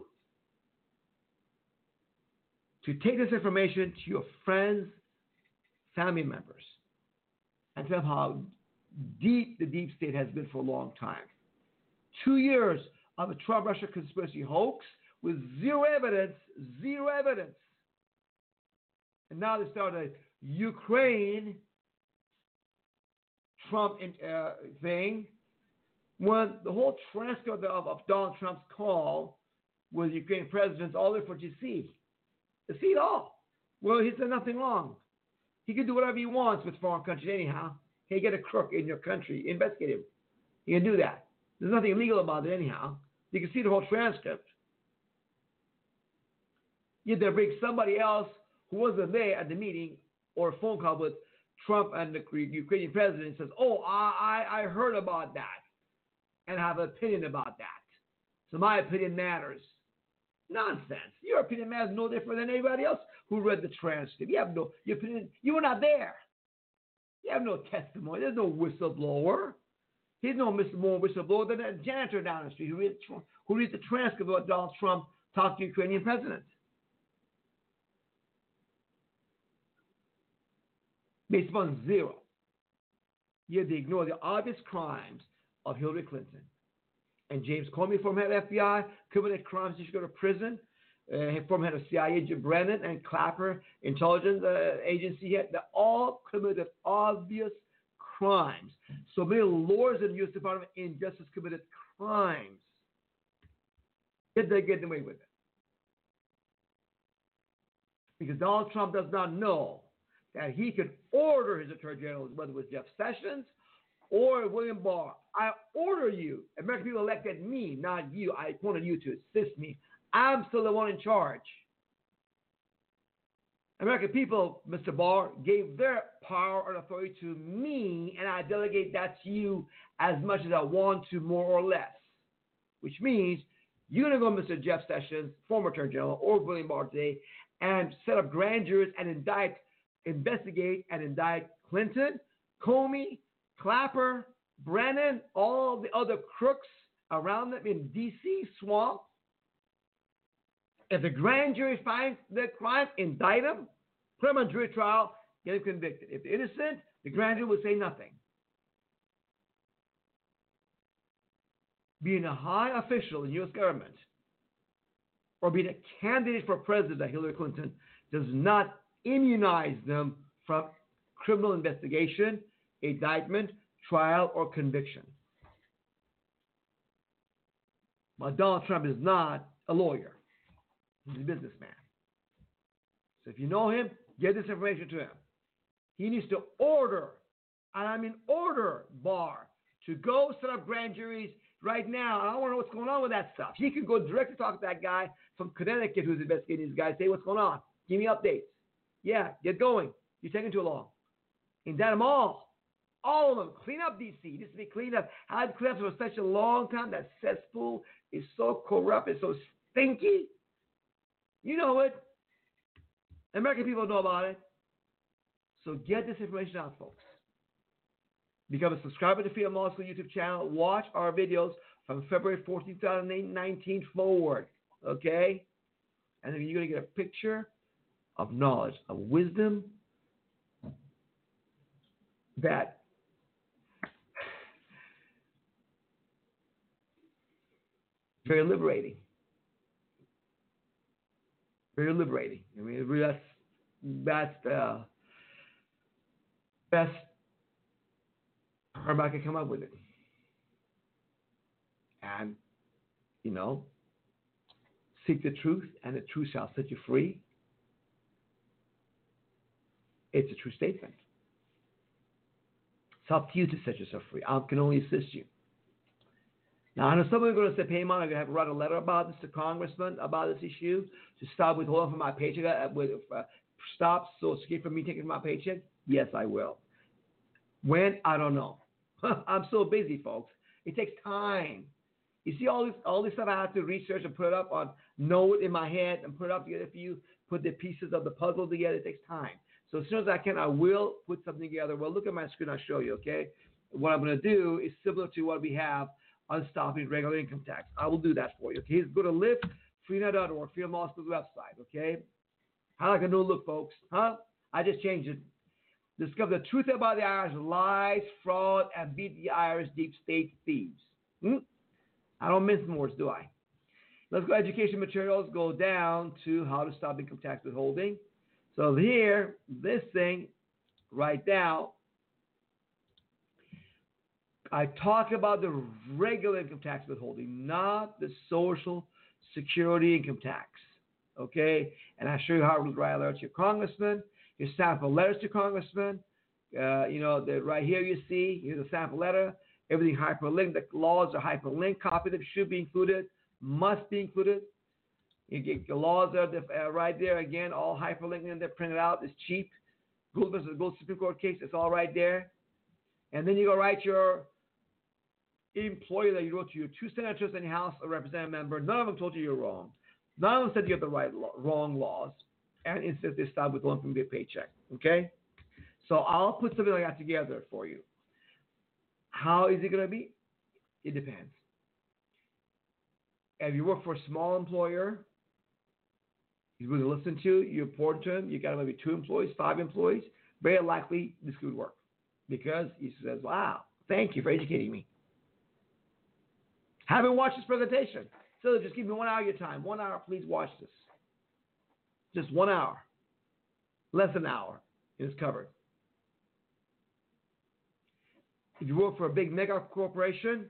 to take this information to your friends, family members, and tell them how deep the deep state has been for a long time. Two years of a Trump-Russia conspiracy hoax with zero evidence, zero evidence. And now they started a Ukraine Trump uh, thing when the whole transcript of, of Donald Trump's call with the Ukrainian president all there for you to see. To see it all. Well, he said nothing wrong. He can do whatever he wants with foreign countries anyhow. He can get a crook in your country, investigate him. He can do that. There's nothing illegal about it anyhow. You can see the whole transcript. You had to bring somebody else who wasn't there at the meeting or a phone call with Trump and the Ukrainian president and says, oh, I, I, I heard about that and have an opinion about that. So my opinion matters. Nonsense. Your opinion matters no different than anybody else who read the transcript. You have no your opinion. You were not there. You have no testimony. There's no whistleblower. He's no more whistleblower than a janitor down the street who reads, who reads the transcript of what Donald Trump talked to the Ukrainian president. Based upon zero. You have to ignore the obvious crimes of Hillary Clinton. And James Comey, former head of F B I, committed crimes. He should go to prison. Uh, former head of C I A, Jim Brennan, and Clapper, intelligence uh, agency head, they all committed obvious crimes. So many lawyers in the U S Department of Injustice committed crimes. Yet they get away with it. Because Donald Trump does not know that he could order his attorney general, whether it was Jeff Sessions or William Barr. I order you. American people elected me, not you. I appointed you to assist me. I'm still the one in charge. American people, Mister Barr, gave their power and authority to me, and I delegate that to you as much as I want to, more or less. Which means You're going to go, Mister Jeff Sessions, former Attorney General, or William Barr today, and set up grand juries and indict, investigate and indict Clinton, Comey, Clapper, Brennan, all the other crooks around them in D C swamp. If the grand jury finds the crime, indict them, put them on jury trial, get them convicted. If they're innocent, the grand jury will say nothing. Being a high official in the U S government or being a candidate for president, Hillary Clinton, does not immunize them from criminal investigation, indictment, trial, or conviction. But Donald Trump is not a lawyer. He's a businessman. So if you know him, get this information to him. He needs to order, and I mean order, Barr to go set up grand juries right now. I want to know what's going on with that stuff. He could go directly talk to that guy from Connecticut who's investigating these guys, say what's going on. Give me updates. Yeah, get going. You're taking too long. Indict them all. All of them. Clean up D C. It needs to be cleaned up. I've cleaned up for such a long time. That cesspool is so corrupt. It's so stinky. You know it. American people know about it. So get this information out, folks. Become a subscriber to Freedom Law School YouTube channel. Watch our videos from February fourteenth, twenty nineteen forward. Okay? And then you're going to get a picture of knowledge, of wisdom that very liberating. Very liberating. I mean, that's that's the best term I could come up with it. And, you know, seek the truth, and the truth shall set you free. It's a true statement. It's up to you to set yourself free. I can only assist you. Now, I know some of you are going to say, Payman, I'm going to have to write a letter about this to Congressman, about this issue, to stop withholding from my paycheck, uh, with, uh, stop Social Security from me taking from my paycheck. Yes, I will. When? I don't know. I'm so busy, folks. It takes time. You see all this, all this stuff I have to research and put it up on, know it in my head and put it up together for you, put the pieces of the puzzle together. It takes time. So as soon as I can, I will put something together. Well, look at my screen. I'll show you, okay? What I'm going to do is similar to what we have on stopping regular income tax. I will do that for you, okay? Go to lift freedom dot org, Freedom Law School's website, okay? How like a new look, folks, huh? I just changed it. Discover the truth about the I R S, lies, fraud, and beat the I R S deep state thieves. Hmm? I don't mince words, do I? Let's go education materials, go down to how to stop income tax withholding. So here, this thing right now, I talk about the regular income tax withholding, not the Social Security income tax, okay? And I show you how to write letters to your congressman, your sample letters to congressman. Uh, you know, the, right here you see, here's a sample letter. Everything hyperlinked. The laws are hyperlinked. Copy them should be included, must be included. You get the laws are the, uh, right there again, all hyperlinked and they're printed out. It's cheap. Google versus Gold Supreme Court case. It's all right there. And then you go write your employer that you wrote to, your two senators and your House or representative member. None of them told you you're wrong. None of them said you have the right law, wrong laws. And instead they stop with going from their paycheck. Okay? So I'll put something like that together for you. How is it going to be? It depends. If you work for a small employer, he's going to listen to you, you're important to him, you got maybe two employees, five employees, very likely this could work. Because he says, wow, thank you for educating me. Haven't watched this presentation. So just give me one hour of your time. One hour, please watch this. Just one hour. Less than an hour. It's covered. If you work for a big mega corporation,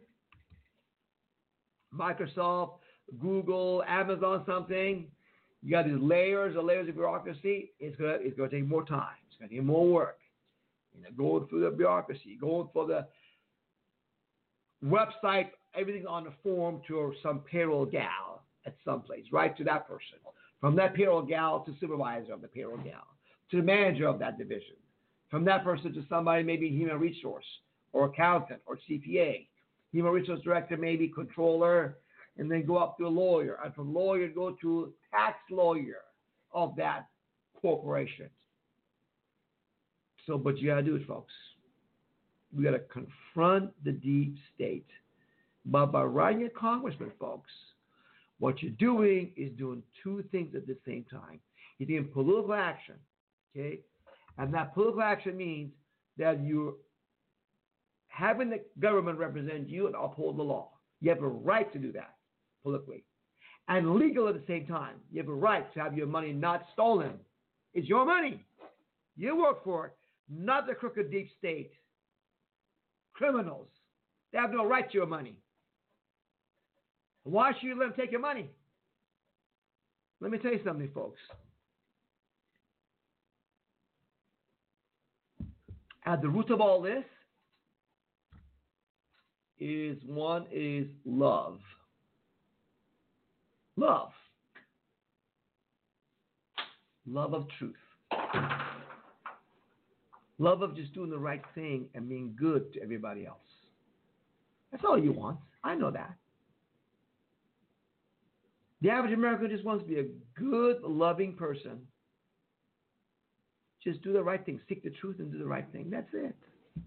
Microsoft, Google, Amazon, something, you got these layers and layers of bureaucracy, it's gonna it's gonna take more time. It's gonna take more work. You know, going through the bureaucracy, going for the website, everything on the form to some payroll gal at some place, right to that person. From that payroll gal to supervisor of the payroll gal, to the manager of that division. From that person to somebody, maybe human resource or accountant or C P A. Human resource director, maybe controller, and then go up to a lawyer, and from lawyer go to tax lawyer of that corporation. So, but you gotta do it, folks. We gotta confront the deep state. But by running a congressman, folks, what you're doing is doing two things at the same time. You're doing political action, okay? And that political action means that you're having the government represent you and uphold the law. You have a right to do that politically. And legal at the same time. You have a right to have your money not stolen. It's your money. You work for it, not the crooked deep state. Criminals. They have no right to your money. Why should you let them take your money? Let me tell you something, folks. At the root of all this is one is love. Love. Love of truth. Love of just doing the right thing and being good to everybody else. That's all you want. I know that. The average American just wants to be a good, loving person. Just do the right thing. Seek the truth and do the right thing. That's it.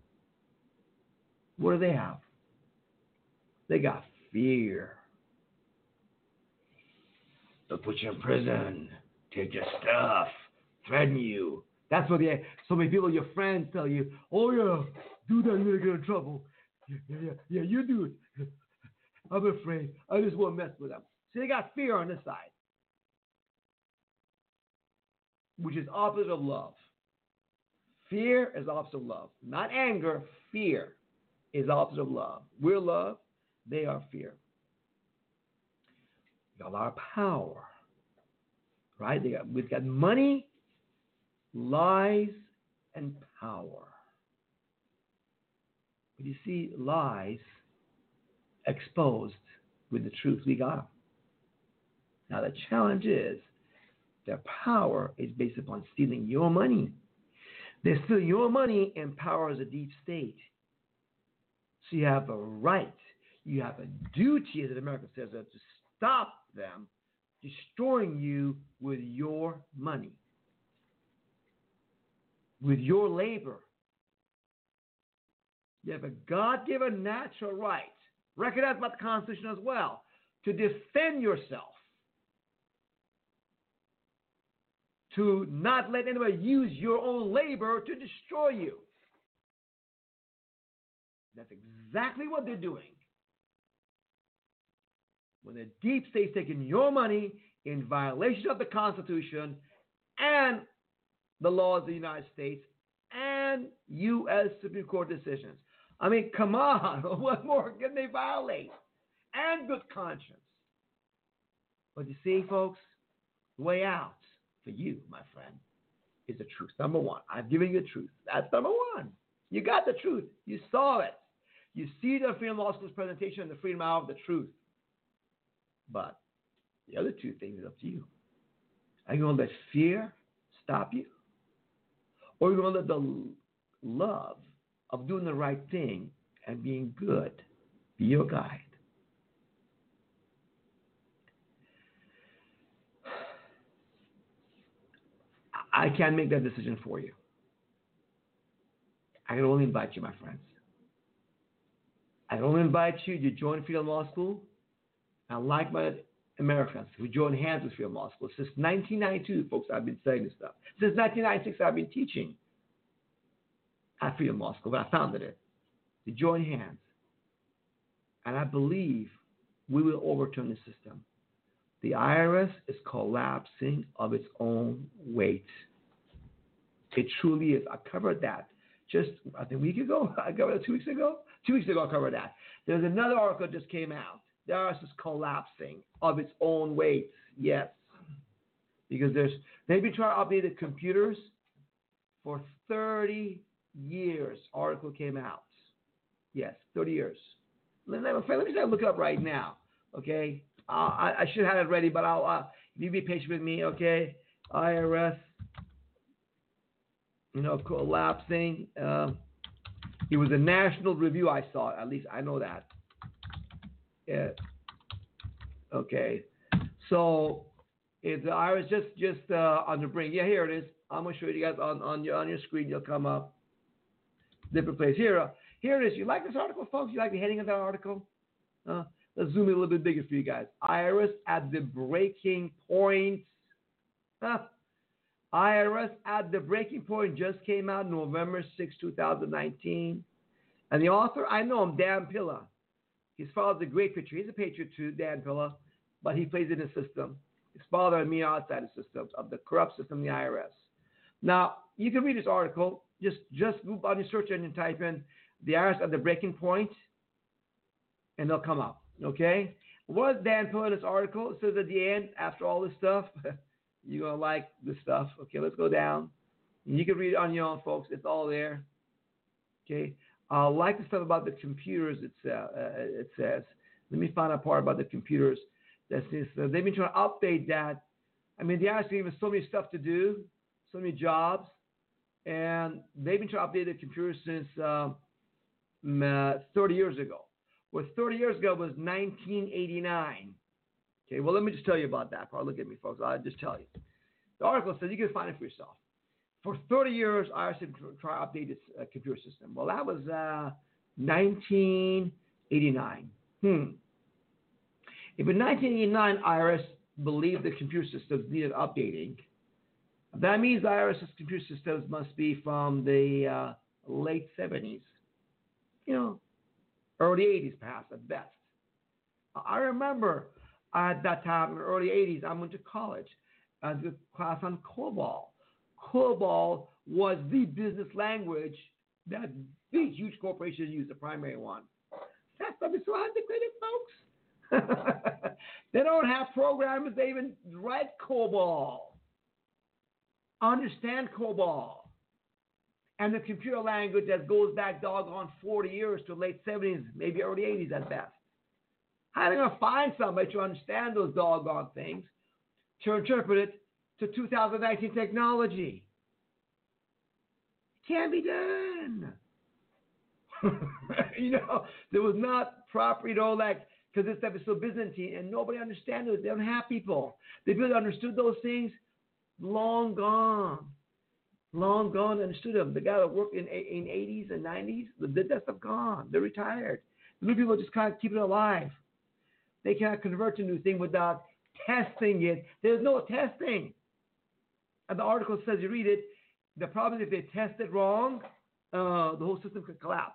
What do they have? They got fear. They'll put you in prison, take your stuff, threaten you. That's what they, so many people, your friends tell you, oh yeah, do that, you're going to get in trouble. Yeah, yeah, yeah, yeah, you do it. I'm afraid. I just won't mess with them. So they got fear on this side, which is opposite of love. Fear is opposite of love. Not anger, fear is opposite of love. We're love, they are fear. We got a lot of power, right? They got, we've got money, lies, and power. But you see, lies exposed with the truth, we got them. Now the challenge is their power is based upon stealing your money. They steal your money and power is a deep state. So you have a right, you have a duty, as an American says, to stop them destroying you with your money, with your labor. You have a God-given natural right, recognized by the Constitution as well, to defend yourself, to not let anybody use your own labor to destroy you. That's exactly what they're doing. When the deep state's taking your money in violation of the Constitution and the laws of the United States and U S Supreme Court decisions. I mean, come on, what more can they violate? And good conscience. But you see, folks, the way out for you, my friend, is the truth. Number one, I've given you the truth. That's number one. You got the truth. You saw it. You see the Freedom Law School's presentation and the Freedom Hour of the truth. But the other two things is up to you. Are you going to let fear stop you? Or are you going to let the love of doing the right thing and being good be your guide? I can't make that decision for you. I can only invite you, my friends. I can only invite you to join Freedom Law School. And like-minded Americans who join hands with Freedom Law School. Since nineteen ninety-two, folks, I've been saying this stuff. Since nineteen ninety-six, I've been teaching at Freedom Law School. I founded it. To join hands. And I believe we will overturn the system. The I R S is collapsing of its own weight. It truly is. I covered that just, I think, a week ago. I covered it two weeks ago. Two weeks ago, I covered that. There's another article that just came out. The I R S is collapsing of its own weight. Yes. Because there's, they've been trying to update the computers for thirty years. Article came out. Yes, thirty years. Let me, let me look it up right now. Okay. Uh, I, I should have it ready, but I'll, uh, you be patient with me, okay? I R S, you know, collapsing. Uh, it was a national review, I saw it. At least I know that. Yeah. Okay, so if the I R S just just uh, on the brink, yeah, here it is. I'm gonna show you guys on on your on your screen. You'll come up different place here. Uh, here it is. You like this article, folks? You like the heading of that article? Uh, let's zoom in a little bit bigger for you guys. I R S at the breaking point. Huh. I R S at the breaking point just came out November sixth, twenty nineteen. And the author, I know him, Dan Pilla. His father's a great pitcher. He's a patriot too, Dan Pilla, but he plays in the system. His father and me are outside the system, of the corrupt system, the I R S. Now, you can read this article. Just, just go on your search engine, type in the I R S at the breaking point, and they'll come up. Okay? What does Dan Pilla in this article? It says at the end, after all this stuff, you're going to like this stuff. Okay, let's go down. And you can read it on your own, folks. It's all there. Okay? I uh, like the stuff about the computers, it, uh, uh, it says. Let me find a part about the computers. That says, uh, they've been trying to update that. I mean, the I R S gave us so many stuff to do, so many jobs, and they've been trying to update the computers since uh, uh, thirty years ago. Well, thirty years ago was nineteen eighty-nine. Okay, well, let me just tell you about that part. Look at me, folks. I'll just tell you. The article says you can find it for yourself. For thirty years, I R S had tried to update its uh, computer system. Well, that was uh, nineteen eighty-nine. Hmm. If in nineteen eighty-nine, I R S believed the computer systems needed updating, that means the IRS's computer systems must be from the uh, late seventies. You know, early eighties perhaps at best. I remember at that time, in the early eighties, I went to college. I did a class on COBOL. COBOL was the business language that big, huge corporations use, the primary one. That stuff is so antiquated, folks. They don't have programmers. They even write COBOL, understand COBOL, and the computer language that goes back doggone forty years to late seventies, maybe early eighties at best. How are they going to find somebody to understand those doggone things, to interpret it to two thousand nineteen technology? It can't be done. You know, there was not proper, you know, like, because this stuff is so Byzantine and nobody understands it. They don't have people. They really understood those things, long gone. Long gone, understood them. The guy that worked in in eighties and nineties, the that stuff gone. They're retired. The new people just kind of keep it alive. They can't convert to a new thing without testing it. There's no testing. And the article says, you read it, the problem is if they test it wrong, uh, the whole system could collapse.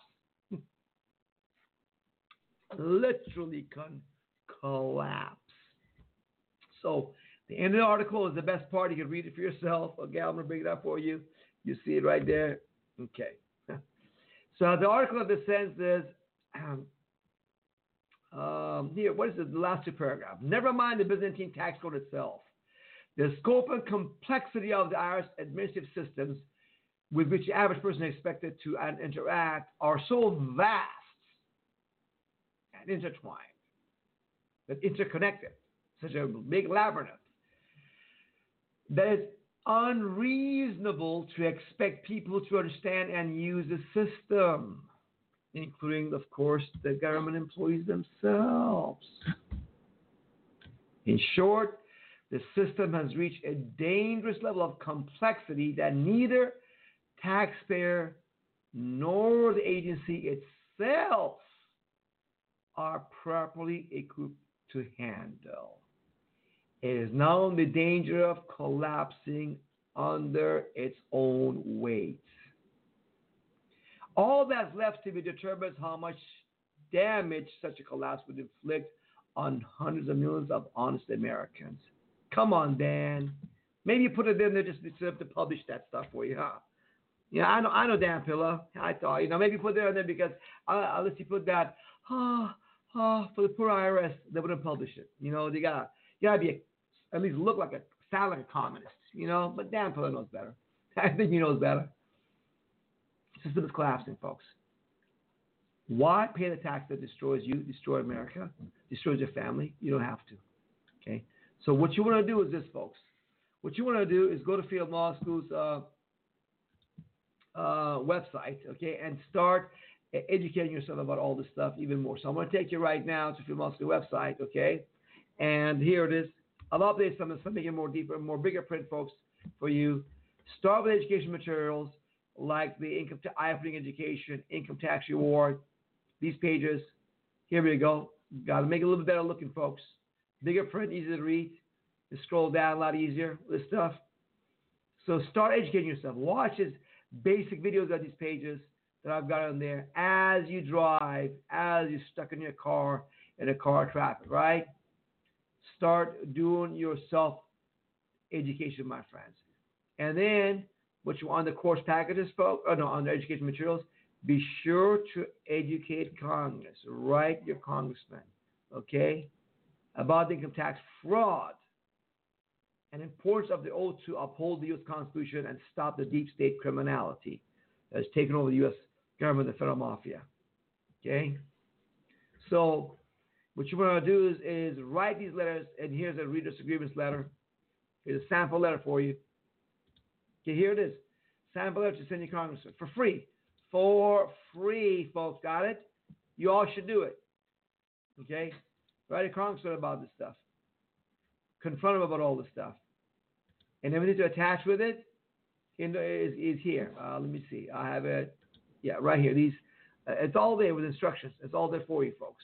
Literally can collapse. So the end of the article is the best part. You can read it for yourself. Okay, I'm going to bring it up for you. You see it right there. Okay. So the article of the sense is, um, um, here, what is it? The last two paragraphs. Never mind the Byzantine tax code itself. The scope and complexity of the I R S administrative systems with which the average person is expected to uh, interact are so vast and intertwined, that interconnected, such a big labyrinth, that it's unreasonable to expect people to understand and use the system, including, of course, the government employees themselves. In short, the system has reached a dangerous level of complexity that neither taxpayer nor the agency itself are properly equipped to handle. It is now in the danger of collapsing under its own weight. All that's left to be determined is how much damage such a collapse would inflict on hundreds of millions of honest Americans. Come on, Dan. Maybe you put it in there just to publish that stuff for you, huh? Yeah, I know, I know, Dan Pilla. I thought, you know, maybe put it in there because uh, unless you put that, oh, oh, for the poor I R S, they wouldn't publish it. You know, they got you gotta be a, at least look like a sound like a communist. You know, but Dan Pilla knows better. I think he knows better. The system is collapsing, folks. Why pay the tax that destroys you, destroy America, destroys your family? You don't have to. Okay. So what you want to do is this, folks. What you want to do is go to Field Law School's uh, uh, website, okay, and start educating yourself about all this stuff even more. So I'm going to take you right now to Field Law School website, okay, And here it is. I've updated some, something in more deeper, more bigger print, folks, for you. Start with education materials like the income ta- I F P education, income tax reward, these pages. Here we go. Got to make it a little bit better looking, folks. Bigger print, easy to read. You scroll down a lot easier, this stuff. So start educating yourself. Watch his basic videos of these pages that I've got on there as you drive, as you're stuck in your car, in a car traffic, right? Start doing your self-education, my friends. And then, what you on the course packages, folks, or no, on the education materials, be sure to educate Congress. Write your congressman, okay, about the income tax fraud and importance of the oath to uphold the U S Constitution and stop the deep state criminality that has taken over the U S government, the federal mafia. Okay? So, what you want to do is, is write these letters, and here's a reader's grievance letter. Here's a sample letter for you. Okay, here it is. Sample letter to send your congressman for free. For free, folks. Got it? You all should do it. Okay? Write a congressman about this stuff. Confront him about all this stuff. And everything to attach with it in, is, is here. Uh, let me see. I have it. Yeah, right here. These. Uh, it's all there with instructions. It's all there for you, folks.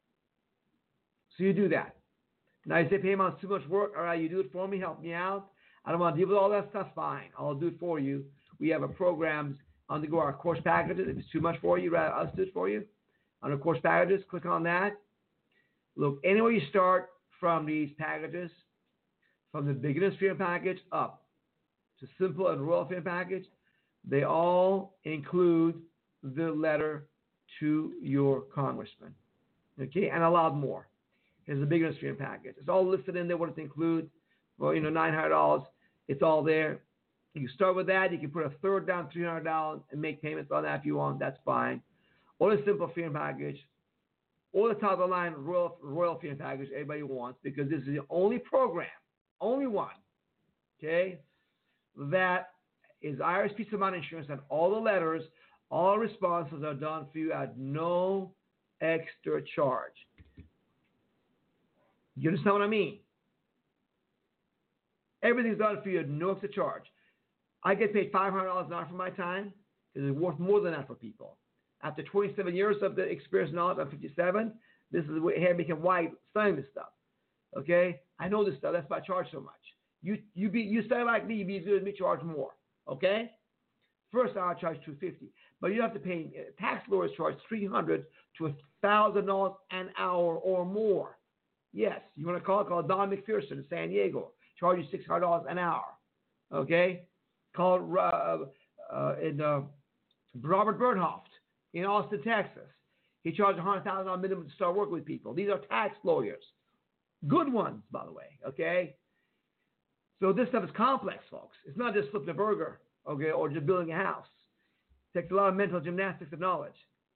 So you do that. Now you say, Paymon's too much work. All right, you do it for me. Help me out. I don't want to deal with all that stuff. Fine. I'll do it for you. We have a program on the go, our course packages. If it's too much for you, rather us do it for you. On the course packages, click on that. Look, anywhere you start from these packages, from the beginner's freedom package up to simple and royal freedom package, they all include the letter to your congressman. Okay, and a lot more. Here's the beginner's freedom package. It's all listed in there, what it includes. Well, you know, nine hundred dollars. It's all there. You can start with that. You can put a third down, three hundred dollars, and make payments on that if you want. That's fine. Or the simple freedom package. Or the top of the line royal, royal freedom package everybody wants, because this is the only program, only one, okay, that is I R S Peace of Mind Insurance, and all the letters, all responses are done for you at no extra charge. You understand what I mean? Everything's done for you at no extra charge. I get paid five hundred dollars an hour for my time. It's worth more than that for people. After twenty-seven years of the experience knowledge, I'm fifty-seven. This is what here making white studying this stuff. Okay? I know this stuff. That's why I charge so much. You you be you study like me, you be as good as me, charge more. Okay? First hour I charge two hundred fifty dollars. But you have to pay, tax lawyers charge three hundred dollars to one thousand dollars an hour or more. Yes, you want to call it, call Don McPherson in San Diego. Charge you six hundred dollars an hour. Okay? Call uh, uh, in, uh, Robert Bernhoft in Austin, Texas. He charged one hundred thousand dollars minimum to start working with people. These are tax lawyers. Good ones, by the way. Okay? So this stuff is complex, folks. It's not just flipping a burger, okay, or just building a house. It takes a lot of mental gymnastics of knowledge.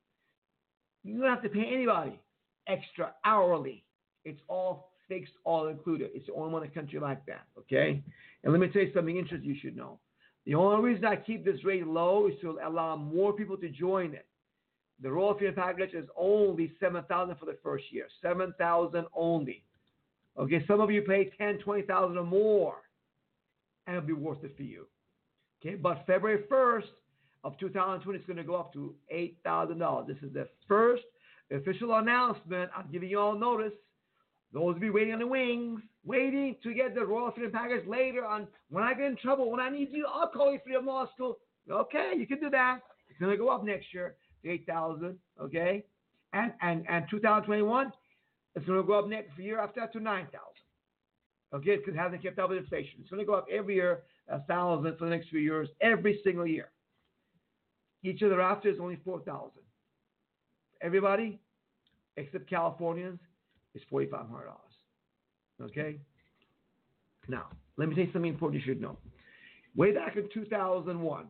You don't have to pay anybody extra hourly. It's all fixed, all included. It's the only one in the country like that, okay? And let me tell you something interesting you should know. The only reason I keep this rate low is to allow more people to join it. The Royal Freedom Package is only seven thousand dollars for the first year. seven thousand dollars only. Okay, some of you pay ten thousand dollars, twenty thousand dollars or more, and it'll be worth it for you. Okay, but February first of two thousand twenty is going to go up to eight thousand dollars. This is the first official announcement. I'm giving you all notice. Those will be waiting on the wings, waiting to get the Royal Freedom Package later on. When I get in trouble, when I need you, I'll call you Freedom Law School. Okay, you can do that. It's going to go up next year to eight thousand dollars, okay? And and and two thousand twenty-one, it's going to go up next year after that to nine thousand dollars. Okay, because it hasn't kept up with inflation. It's going to go up every year, one thousand dollars for the next few years, every single year. Each year thereafter is only four thousand dollars. Everybody, except Californians, is four thousand five hundred dollars. Okay? Now, let me tell you something important you should know. Way back in two thousand one,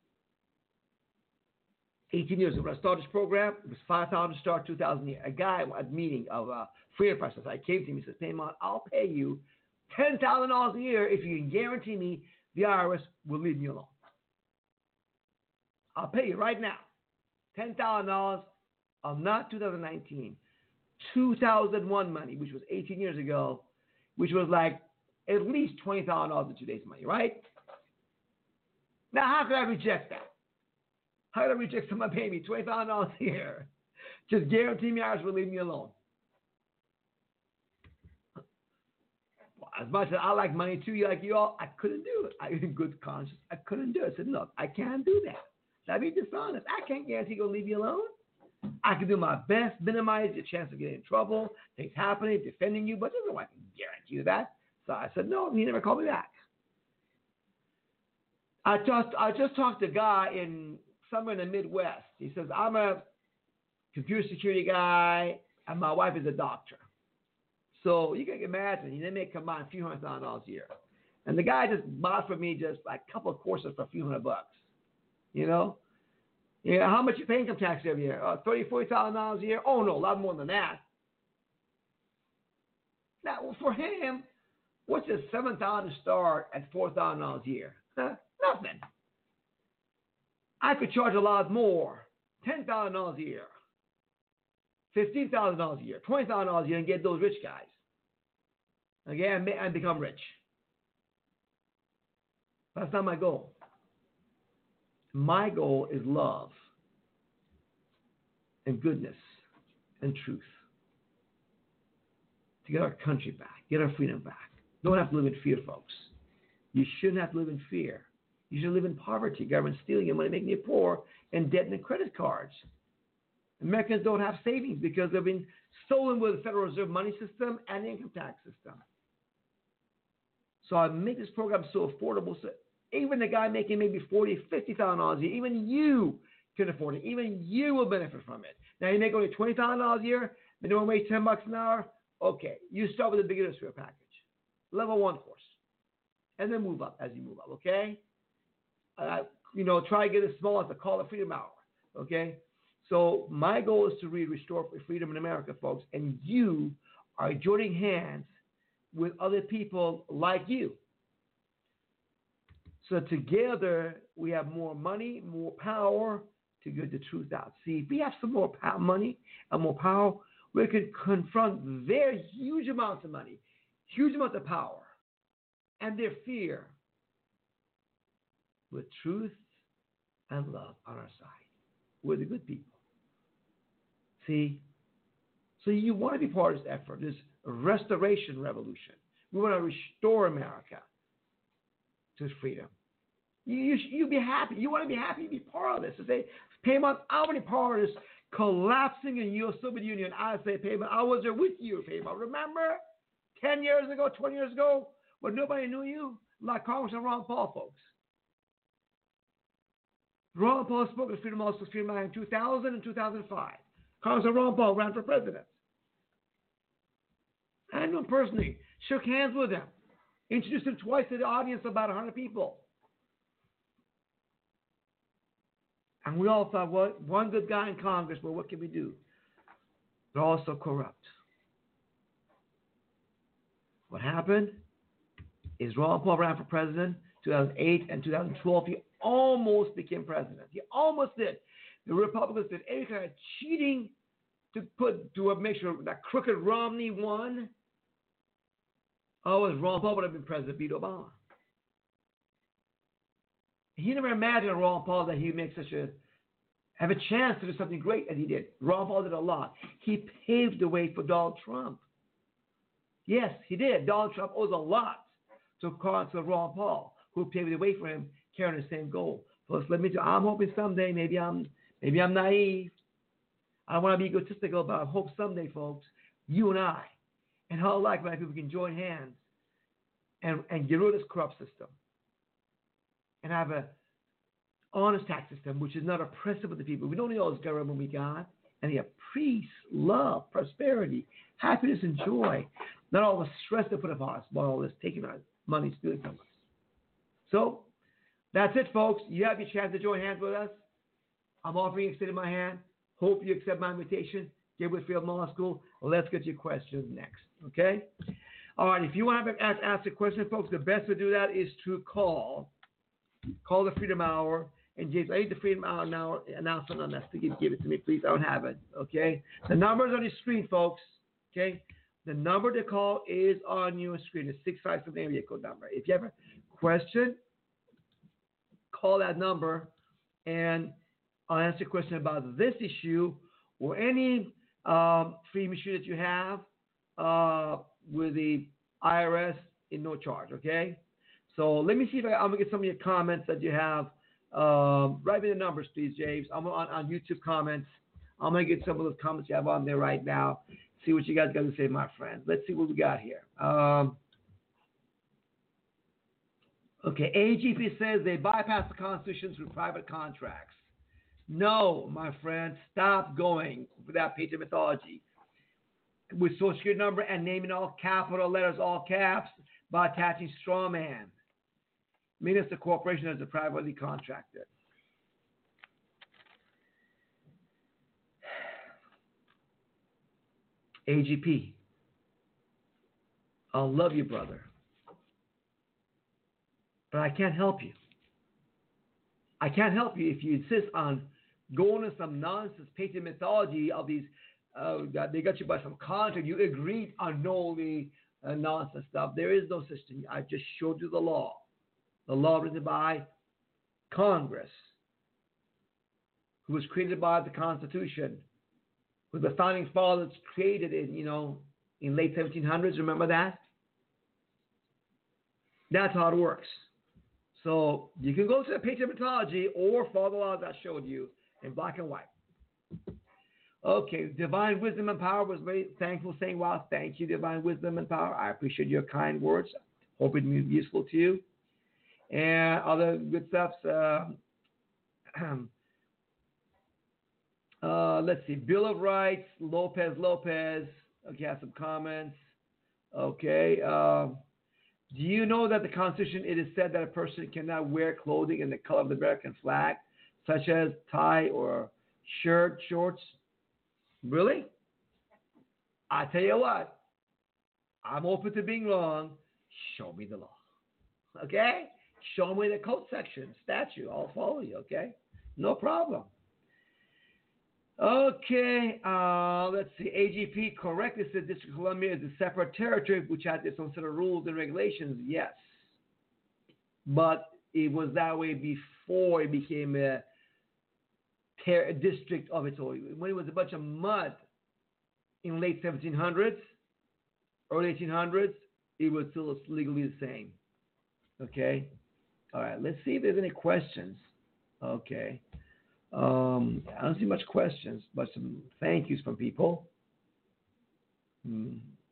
eighteen years ago, when I started this program, it was five thousand dollars to start, two thousand dollars a year. A guy at a meeting of uh, Freedom Press, I came to him, he says, Paymon, I'll pay you ten thousand dollars a year if you can guarantee me the I R S will leave me alone. I'll pay you right now ten thousand dollars of not two thousand nineteen, two thousand one money, which was eighteen years ago, which was like at least twenty thousand dollars in today's money, right? Now, how could I reject that? How could I reject someone paying me twenty thousand dollars a year? Just guarantee me ours will leave me alone. Well, as much as I like money too, like you all, I couldn't do it. I, in good conscience, I couldn't do it. I said, look, I can't do that. That'd be dishonest. I can't guarantee he'll leave you alone. I can do my best, minimize your chance of getting in trouble, things happening, defending you, but there's no way I can guarantee you that. So I said, no, he never called me back. I just I just talked to a guy in somewhere in the Midwest. He says, I'm a computer security guy, and my wife is a doctor. So you can imagine, they may combine a few hundred thousand dollars a year. And the guy just bought for me just like a couple of courses for a few hundred bucks. You know? Yeah, how much you pay income tax every year? Uh, thirty thousand dollars, forty thousand dollars a year? Oh, no, a lot more than that. Now, for him, what's a seven thousand dollars start at four thousand dollars a year? Huh? Nothing. I could charge a lot more, ten thousand dollars a year, fifteen thousand dollars a year, twenty thousand dollars a year, and get those rich guys. Okay, and, and become rich. That's not my goal. My goal is love and goodness and truth. To get our country back, get our freedom back. Don't have to live in fear, folks. You shouldn't have to live in fear. You should live in poverty. Government stealing your money, making you poor, and debt and credit cards. Americans don't have savings because they've been stolen with the Federal Reserve money system and the income tax system. So I make this program so affordable so even the guy making maybe forty thousand dollars, fifty thousand dollars a year, even you can afford it. Even you will benefit from it. Now, you make only twenty thousand dollars a year, minimum wage ten bucks an hour. Okay, you start with the beginner's fair package, level one course, and then move up as you move up, okay? Uh, you know, try to get as small as the Call of Freedom Hour, okay? So my goal is to really restore freedom in America, folks, and you are joining hands with other people like you. So together, we have more money, more power to get the truth out. See, if we have some more power, money and more power, we can confront their huge amounts of money, huge amounts of power, and their fear with truth and love on our side. We're the good people. See? So you want to be part of this effort, this restoration revolution. We want to restore America to freedom. You, you, you be happy. You want to be happy to be part of this. To say, Payman, I want to be part of this collapsing in your Soviet Union. I say, Payman, I was there with you, Payman. Remember ten years ago, twenty years ago, when nobody knew you? Like Congressman Ron Paul, folks. Ron Paul spoke at Freedom Hall Freedom in two thousand and two thousand five. Congressman Ron Paul ran for president. I knew him personally. Shook hands with him. Introduced him twice to the audience, about one hundred people. And we all thought, well, one good guy in Congress, but what can we do? They're all so corrupt. What happened is Ron Paul ran for president two thousand eight and two thousand twelve. He almost became president. He almost did. The Republicans did any kind of cheating to put to make sure that crooked Romney won. Oh, as Ron Paul would have been president, beat Obama. He never imagined Ron Paul that he would make such a have a chance to do something great as he did. Ron Paul did a lot. He paved the way for Donald Trump. Yes, he did. Donald Trump owes a lot to Congressman Ron Paul, who paved the way for him, carrying the same goal. Folks, let me tell you, I'm hoping someday, maybe I'm maybe I'm naive. I don't want to be egotistical, but I hope someday, folks, you and I, and how like my people can join hands and, and get rid of this corrupt system and have a honest tax system, which is not oppressive of the people. We don't need all this government we got. And you have peace, love, prosperity, happiness, and joy. Not all the stress they put upon us, but all this taking our money, stealing from us. So that's it, folks. You have your chance to join hands with us. I'm offering, extending my hand. Hope you accept my invitation. Get with Field Law School. Let's get your questions next. Okay? All right. If you want to ask, ask a question, folks, the best to do that is to call. Call the Freedom Hour And James, I need the Freedom Hour now announcement on that. Give, give it to me, please. I don't have it. Okay. The number's on your screen, folks. Okay. The number to call is on your screen. It's six five seven area code number. If you have a question, call that number, and I'll answer a question about this issue or any um, free issue that you have uh, with the I R S in no charge. Okay. So let me see if I, I'm gonna get some of your comments that you have. Um, write me the numbers, please, James. I'm on, on YouTube comments. I'm going to get some of those comments you have on there right now. See what you guys got to say, my friends. Let's see what we got here. Um, okay, A G P says they bypass the Constitution through private contracts. No, my friend, stop going for that Patriot mythology. With Social Security number and naming all capital letters, all caps, by attaching straw man. Means the corporation as a privately contracted. A G P. I'll love you, brother. But I can't help you. I can't help you if you insist on going to some nonsense patriot mythology of these, uh, they got you by some contract. You agreed on all the uh, nonsense stuff. There is no such thing. I just showed you the law. The law written by Congress, who was created by the Constitution, who the founding fathers created in, you know, in late seventeen hundreds. Remember that? That's how it works. So you can go to the Patriot mythology or follow the laws I showed you in black and white. Okay, divine wisdom and power was very thankful, saying, wow, thank you, divine wisdom and power. I appreciate your kind words. Hope it was useful to you. And other good stuff. Uh, uh, let's see. Bill of Rights, Lopez Lopez. Okay, I have some comments. Okay. Uh, do you know that the Constitution, it is said that a person cannot wear clothing in the color of the American flag, such as tie or shirt, shorts? Really? I tell you what. I'm open to being wrong. Show me the law. Okay? Show me the code section, statute. I'll follow you, okay? No problem. Okay, uh, let's see. A G P correctly said District of Columbia is a separate territory which has its own set of rules and regulations. Yes. But it was that way before it became a, ter- a district of its own. When it was a bunch of mud in late seventeen hundreds, early eighteen hundreds, it was still legally the same. Okay? All right, let's see if there's any questions. Okay. Um, I don't see much questions, but some thank yous from people. Hmm.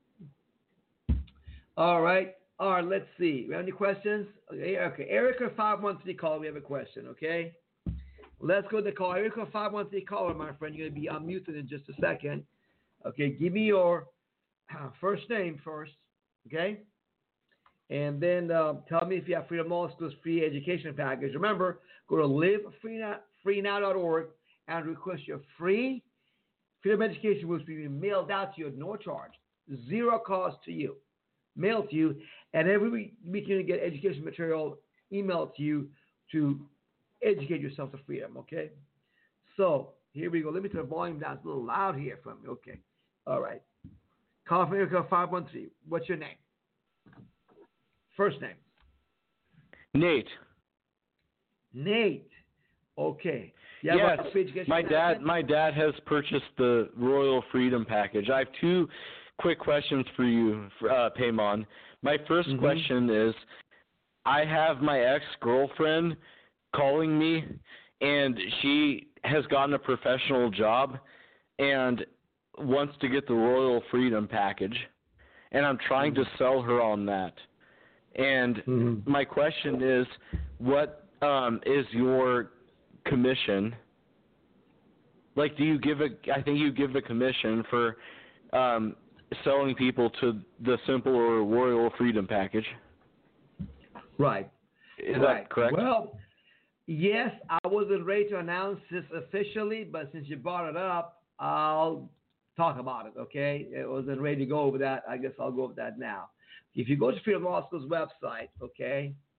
All right. All right, let's see. We have any questions? Okay, okay. Erica five one three caller, we have a question, okay? Let's go to the call. Erica five one three caller, my friend. You're going to be unmuted in just a second. Okay, give me your first name first, okay? And then uh, tell me if you have Freedom Law School's free education package. Remember, go to live free now dot org and request your free Freedom Education, which will be mailed out to you at no charge, zero cost to you, mailed to you. And every week you can get education material emailed to you to educate yourself to freedom, okay? So here we go. Let me turn the volume down. It's a little loud here from me. Okay. All right. Call from Erica five one three. What's your name? First name. Nate. Nate. Okay. Yeah, yes, my dad. My dad has purchased the Royal Freedom Package. I have two quick questions for you, uh, Paymon. My first mm-hmm. question is, I have my ex-girlfriend calling me, and she has gotten a professional job and wants to get the Royal Freedom Package, and I'm trying mm-hmm. to sell her on that. And mm-hmm. my question is, what um, is your commission? Like, do you give a? I think you give a commission for um, selling people to the simple or Royal Freedom Package. Right. Is right. that correct? Well, yes, I wasn't ready to announce this officially, but since you brought it up, I'll talk about it. Okay, it wasn't ready to go over that. I guess I'll go over that now. If you go to Freedom Law School's website, okay,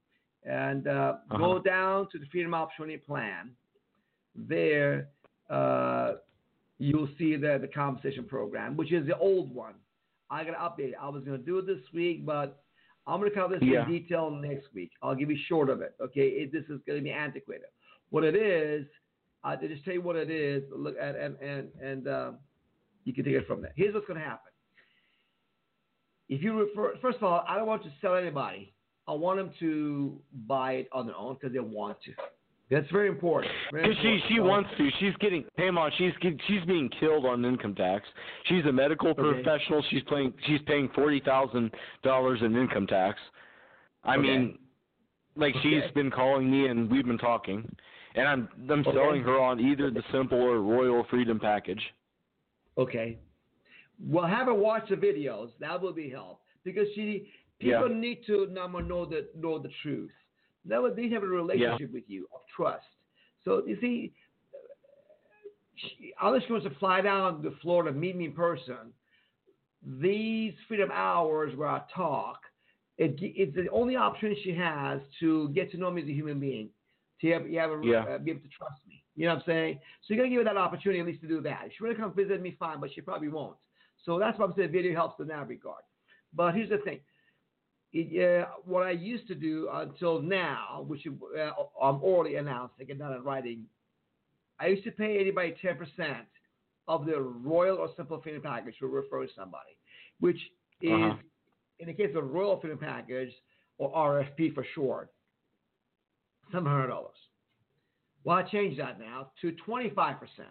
and uh, Uh-huh. go down to the Freedom Opportunity Plan. There, uh, you'll see the, the compensation program, which is the old one. I got to update it. I was going to do it this week, but I'm going to cover this Yeah. in detail next week. I'll give you short of it, okay? It, this is going to be antiquated. What it is, uh, to just tell you what it is, look at and and and uh, you can take it from there. Here's what's going to happen. If you refer, first of all, I don't want to sell anybody. I want them to buy it on their own because they want to. That's very important. Very She important. she So- wants to. She's getting. Hey, Mom, she's get- she's being killed on income tax. She's a medical Okay. professional. She's paying she's paying forty thousand dollars in income tax. I Okay. mean, like she's Okay. been calling me and we've been talking, and I'm I'm Okay. selling her on either the simple or Royal Freedom package. Okay. Well, have her watch the videos. That will be help because she people Yeah. need to number know the know the truth. That would they have a relationship with you of trust. So you see, she, unless she wants to fly down to Florida, meet me in person, these freedom hours where I talk, it, it's the only opportunity she has to get to know me as a human being, to have, you have a, Yeah. uh, be able to trust me. You know what I'm saying? So you got to give her that opportunity at least to do that. If she want to come visit me, fine, but she probably won't. So that's why I'm saying video helps in that regard. But here's the thing. It, uh, what I used to do until now, which uh, I'm already announcing and not in writing, I used to pay anybody ten percent of the Royal or Simple Freedom Package to refer somebody, which is, Uh-huh. in the case of Royal Freedom Package, or R F P for short, seven hundred dollars. Well, I changed that now to twenty-five percent.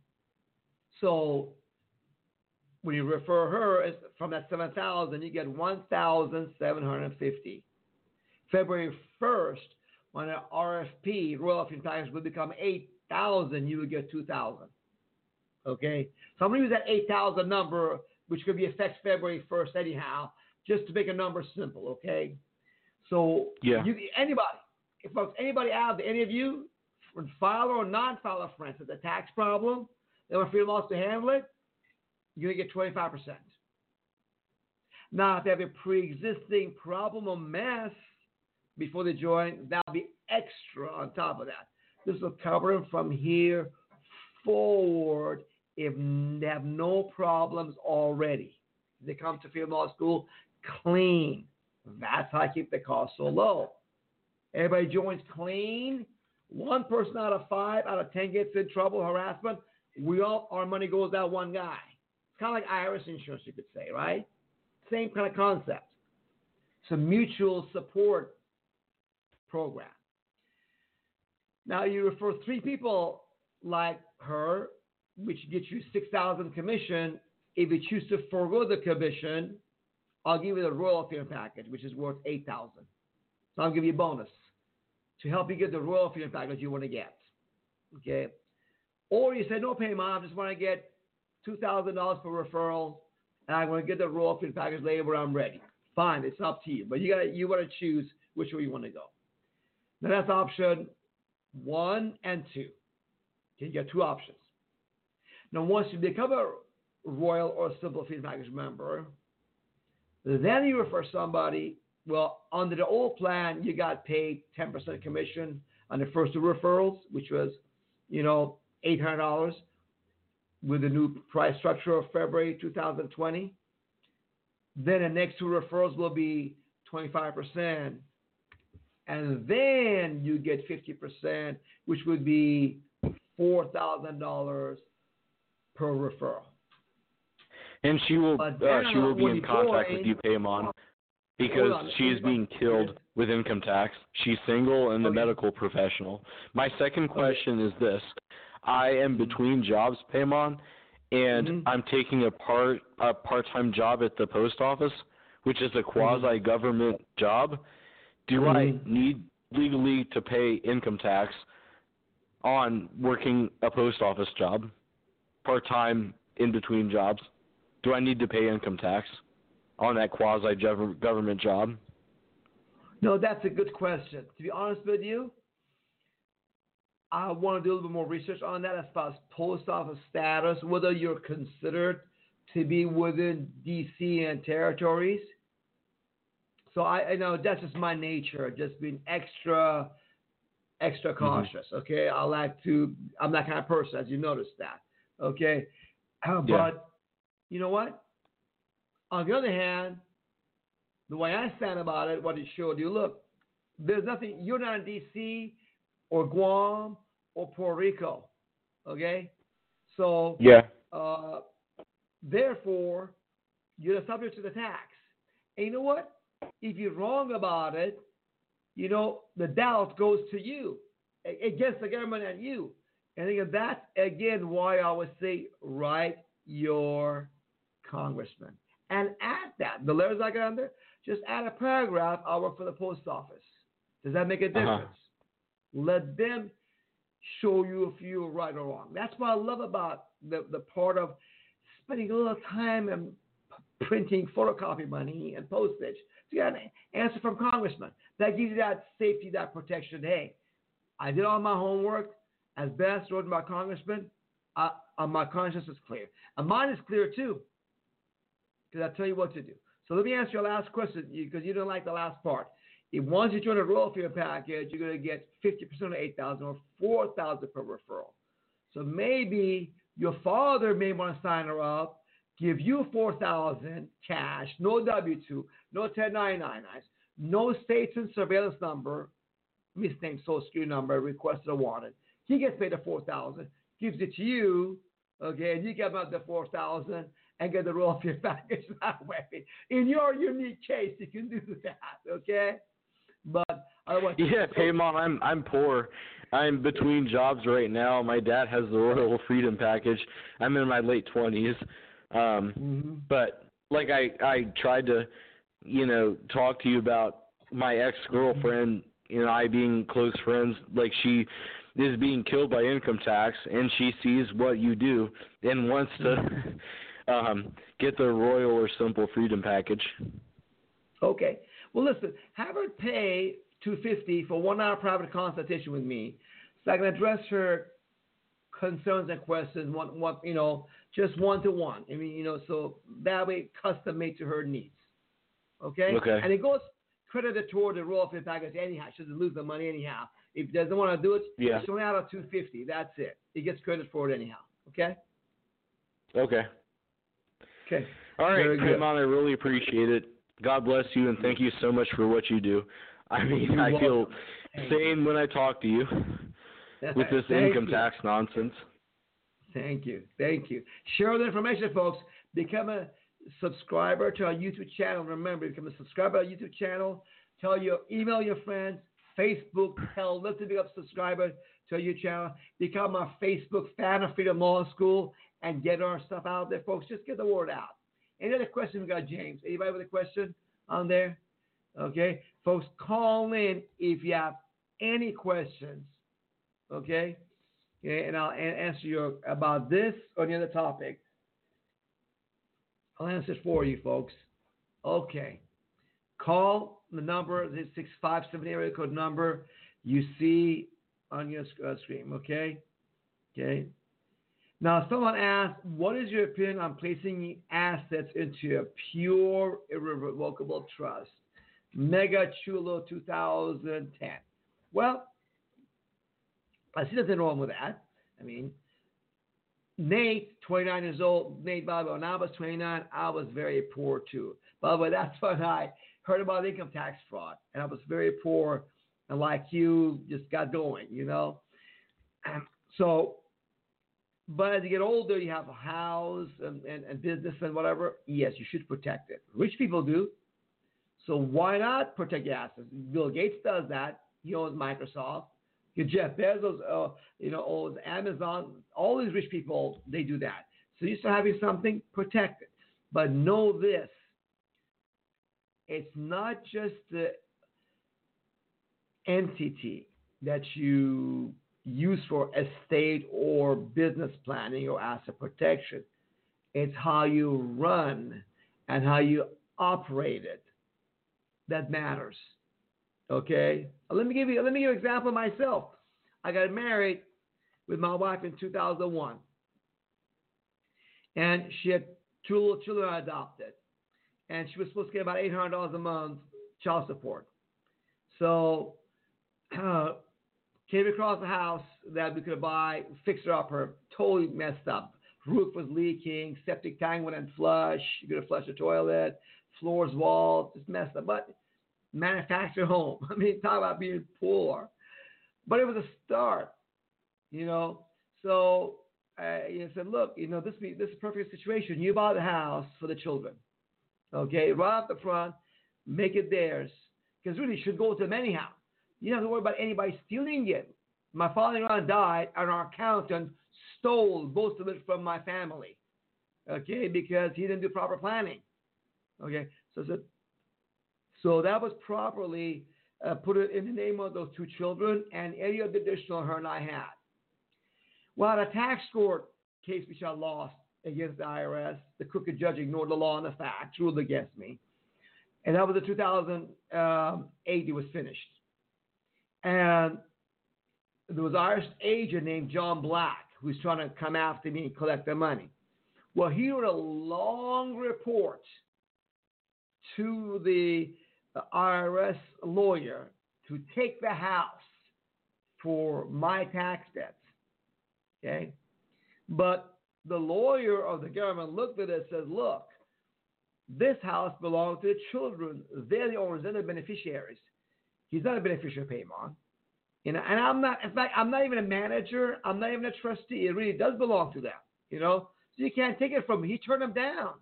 So when you refer her as, from that seven thousand, you get one thousand seven hundred fifty. February first, when an R F P, Royal Freedom Package, will become eight thousand, you will get two thousand. Okay? So I'm going to use that eight thousand number, which could be effective February first anyhow, just to make a number simple, okay? So Yeah. you, anybody, if folks, anybody out there, any of you, filer or non-filer friends with a tax problem, they want Freedom Laws to handle it, you're going to get twenty-five percent. Now, if they have a pre-existing problem or mess before they join, that'll be extra on top of that. This will cover them from here forward if they have no problems already. They come to Freedom Law School clean. That's how I keep the cost so low. Everybody joins clean. One person out of five out of ten gets in trouble, harassment. We all, our money goes out one guy. It's kind of like I R S insurance, you could say, right? Same kind of concept. It's a mutual support program. Now you refer three people like her, which gets you six thousand commission. If you choose to forego the commission, I'll give you the Royal Freedom Package, which is worth eight thousand. So I'll give you a bonus to help you get the Royal Freedom Package you want to get. Okay? Or you say, no pay, Mom, I just want to get two thousand dollars for referral, and I want to get the Royal Freedom Package later when I'm ready. Fine, it's up to you. But you got you want to choose which way you want to go. Now that's option one and two. Okay, you got two options. Now once you become a Royal or Simple Freedom Package member, then you refer somebody. Well, under the old plan, you got paid ten percent commission on the first two referrals, which was, you know, eight hundred dollars with the new price structure of February two thousand twenty. Then the next two referrals will be twenty-five percent. And then you get fifty percent, which would be four thousand dollars per referral. And she will But uh, now, she will be when in you contact join- with you, Paymon, because Hold on, she is hold on. being killed with income tax. She's single and a Okay. medical professional. My second question is this. I am between jobs, Paymon, and Mhm. I'm taking a part a part-time job at the post office, which is a quasi-government job. Do I Mhm. need legally to pay income tax on working a post office job, part-time in between jobs? Do I need to pay income tax on that quasi-government job? No, that's a good question. To be honest with you, I want to do a little bit more research on that as far as post office status, whether you're considered to be within D C and territories. So I, I know that's just my nature, just being extra, extra cautious. Mm-hmm. Okay, I like to. I'm that kind of person, as you noticed that. Okay, uh, yeah. but you know what? On the other hand, the way I stand about it, what it showed you, look, there's nothing. You're not in D C or Guam or Puerto Rico. Okay, so yeah. Uh, therefore, you're subject to the tax. And you know what? If you're wrong about it, you know, the doubt goes to you, against the government and you. And I think that's, again, why I always say, write your congressman. And add that. The letters I got under, just add a paragraph, I work for the post office. Does that make a difference? Uh-huh. Let them show you if you're right or wrong. That's what I love about the, the part of spending a little time and printing photocopy money and postage to get an answer from congressman. That gives you that safety, that protection. Hey, I did all my homework. As best wrote my congressman, uh, uh, my conscience is clear. And mine is clear too, because I tell you what to do. So let me answer your last question, because you didn't like the last part. If once you join a Royal Field package, you're going to get fifty percent of eight thousand dollars or four thousand dollars per referral. So maybe your father may want to sign her up, give you four thousand dollars cash, no W two, no ten ninety-nines, no states and surveillance number, misnamed social security number, requested or wanted. He gets paid the four thousand dollars, gives it to you, okay, and you get about the four thousand dollars and get the Royal Field package that way. In your unique case, you can do that, okay? But otherwise, yeah, Paymon, I'm I'm poor. I'm between jobs right now. My dad has the Royal Freedom Package. I'm in my late twenties. Um, mm-hmm. But like I, I tried to, you know, talk to you about my ex-girlfriend and I being close friends. Like, she is being killed by income tax, and she sees what you do and wants to um, get the Royal or Simple Freedom Package. Okay. Well, listen, have her pay two hundred fifty dollars for one hour private consultation with me, so I can address her concerns and questions, one, one, you know, just one to one. I mean, you know, so that way, custom made to her needs. Okay. Okay. And it goes credited toward the Royal Field package anyhow. She doesn't lose the money anyhow. If she doesn't want to do it, yeah. she's only out of two hundred fifty dollars. That's it. It gets credit for it anyhow. Okay. Okay. Okay. All right, Paymon, I really appreciate it. God bless you, and thank you so much for what you do. I mean, You're I welcome. feel thank sane you. when I talk to you with this income you. tax nonsense. Thank you. Thank you. Share the information, folks. Become a subscriber to our YouTube channel. Remember, become a subscriber to our YouTube channel. Tell your, email your friends. Facebook, tell them to become a subscriber to our YouTube channel. Become a Facebook fan of Freedom Law School and get our stuff out there, folks. Just get the word out. Any other questions we got, James? Anybody with a question on there? Okay. Folks, call in if you have any questions. Okay. Okay, and I'll answer you about this or any other topic. I'll answer it for you, folks. Okay. Call the number, the six five seven area code number you see on your screen. Okay. Okay. Now, someone asked, what is your opinion on placing assets into a pure, irrevocable trust? Mega Chulo two thousand ten. Well, I see nothing wrong with that. I mean, Nate, twenty-nine years old, Nate, by the way, when I was twenty-nine, I was very poor too. By the way, that's when I heard about income tax fraud, and I was very poor, and like you, just got going, you know? And so, but as you get older, you have a house and, and, and business and whatever. Yes, you should protect it. Rich people do. So why not protect your assets? Bill Gates does that. He owns Microsoft. Jeff Bezos, uh, you know, owns Amazon. All these rich people, they do that. So you start having something, protect it. But know this. It's not just the entity that you use for estate or business planning or asset protection. It's how you run and how you operate it that matters. Okay? Let me give you let me give you an example of myself. I got married with my wife in two thousand one. And she had two little children I adopted. And she was supposed to get about eight hundred dollars a month child support. So uh, came across a house that we could buy, fixed her up, her totally messed up. Roof was leaking, septic tank wouldn't flush. You could have flushed the toilet, floors, walls, just messed up. But manufactured home. I mean, talk about being poor. But it was a start, you know. So uh, you said, look, you know, this be this is a perfect situation. You buy the house for the children, okay? Right up the front, make it theirs, because really it should go to them anyhow. You don't have to worry about anybody stealing it. My father-in-law died, and our accountant stole most of it from my family, okay, because he didn't do proper planning, okay. So, so, so that was properly uh, put it in the name of those two children and any other additional her and I had. Well, a tax court case which I lost against the I R S, the crooked judge ignored the law and the facts, ruled against me, and that was in two thousand eight. It was finished, and there was an Irish agent named John Black who's trying to come after me and collect the money. Well, he wrote a long report to the, the I R S lawyer to take the house for my tax debts. Okay? But the lawyer of the government looked at it and said, look, this house belongs to the children. They're the owners, they're the beneficiaries. He's not a beneficiary, Paymon. You know, and I'm not, in fact, I'm not even a manager. I'm not even a trustee. It really does belong to them, you know. So you can't take it from me. He turned them down.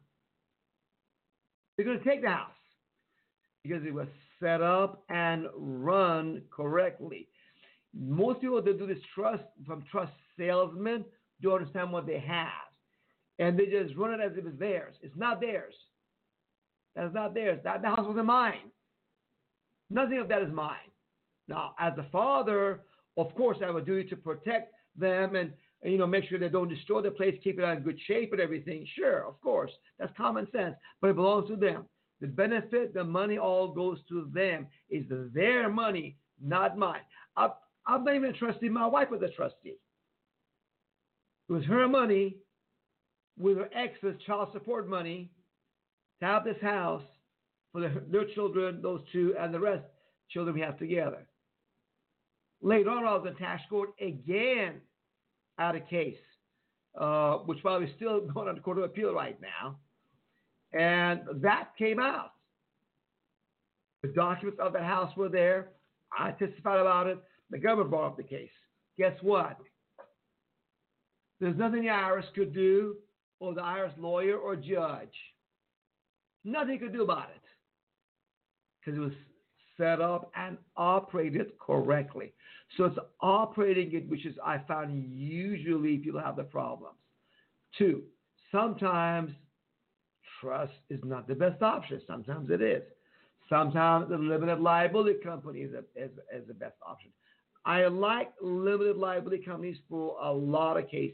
They're going to take the house because it was set up and run correctly. Most people that do this trust from trust salesmen don't understand what they have. And they just run it as if it's theirs. It's not theirs. That's not theirs. That, the house wasn't mine. Nothing of that is mine. Now, as a father, of course, I have a duty to protect them and, and, you know, make sure they don't destroy the place, keep it in good shape and everything. Sure, of course. That's common sense. But it belongs to them. The benefit, the money all goes to them. It's their money, not mine. I, I'm not even a trustee. My wife was a trustee. It was her money with her ex's child support money to have this house for the, their children, those two, and the rest children we have together. Later on, I was in tax court again out of case, uh, which probably still going on the Court of Appeal right now. And that came out. The documents of the house were there. I testified about it. The government brought up the case. Guess what? There's nothing the I R S could do, or the I R S lawyer or judge. Nothing you could do about it. Because it was set up and operated correctly. So it's operating it, which is, I found, usually people have the problems. Two, sometimes trust is not the best option. Sometimes it is. Sometimes the limited liability company is, a, is, is the best option. I like limited liability companies for a lot of cases.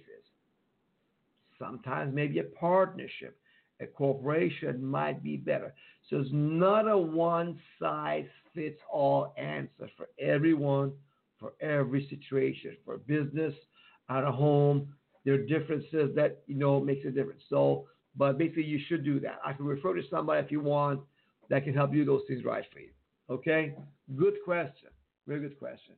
Sometimes maybe a partnership, a corporation might be better. So it's not a one-size-fits-all answer for everyone, for every situation. For business, at a home, there are differences that, you know, makes a difference. So, but basically you should do that. I can refer to somebody if you want that can help you do those things right for you. Okay? Good question. Very good question.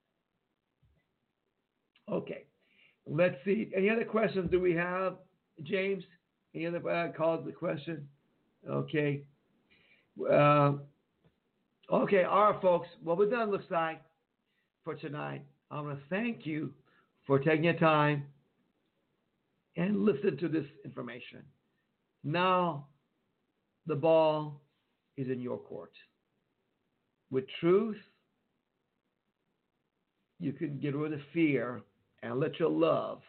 Okay. Let's see. Any other questions do we have, James? Any other uh, calls the question? Okay. Uh, okay, all right, folks. What we're done, looks like, for tonight. I want to thank you for taking your time and listen to this information. Now, the ball is in your court. With truth, you can get rid of fear and let your love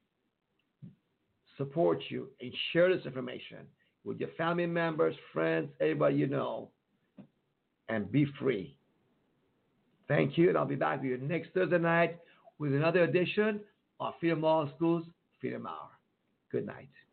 support you and share this information with your family members, friends, everybody you know, and be free. Thank you, and I'll be back with you next Thursday night with another edition of Freedom Law School's Freedom Hour. Good night.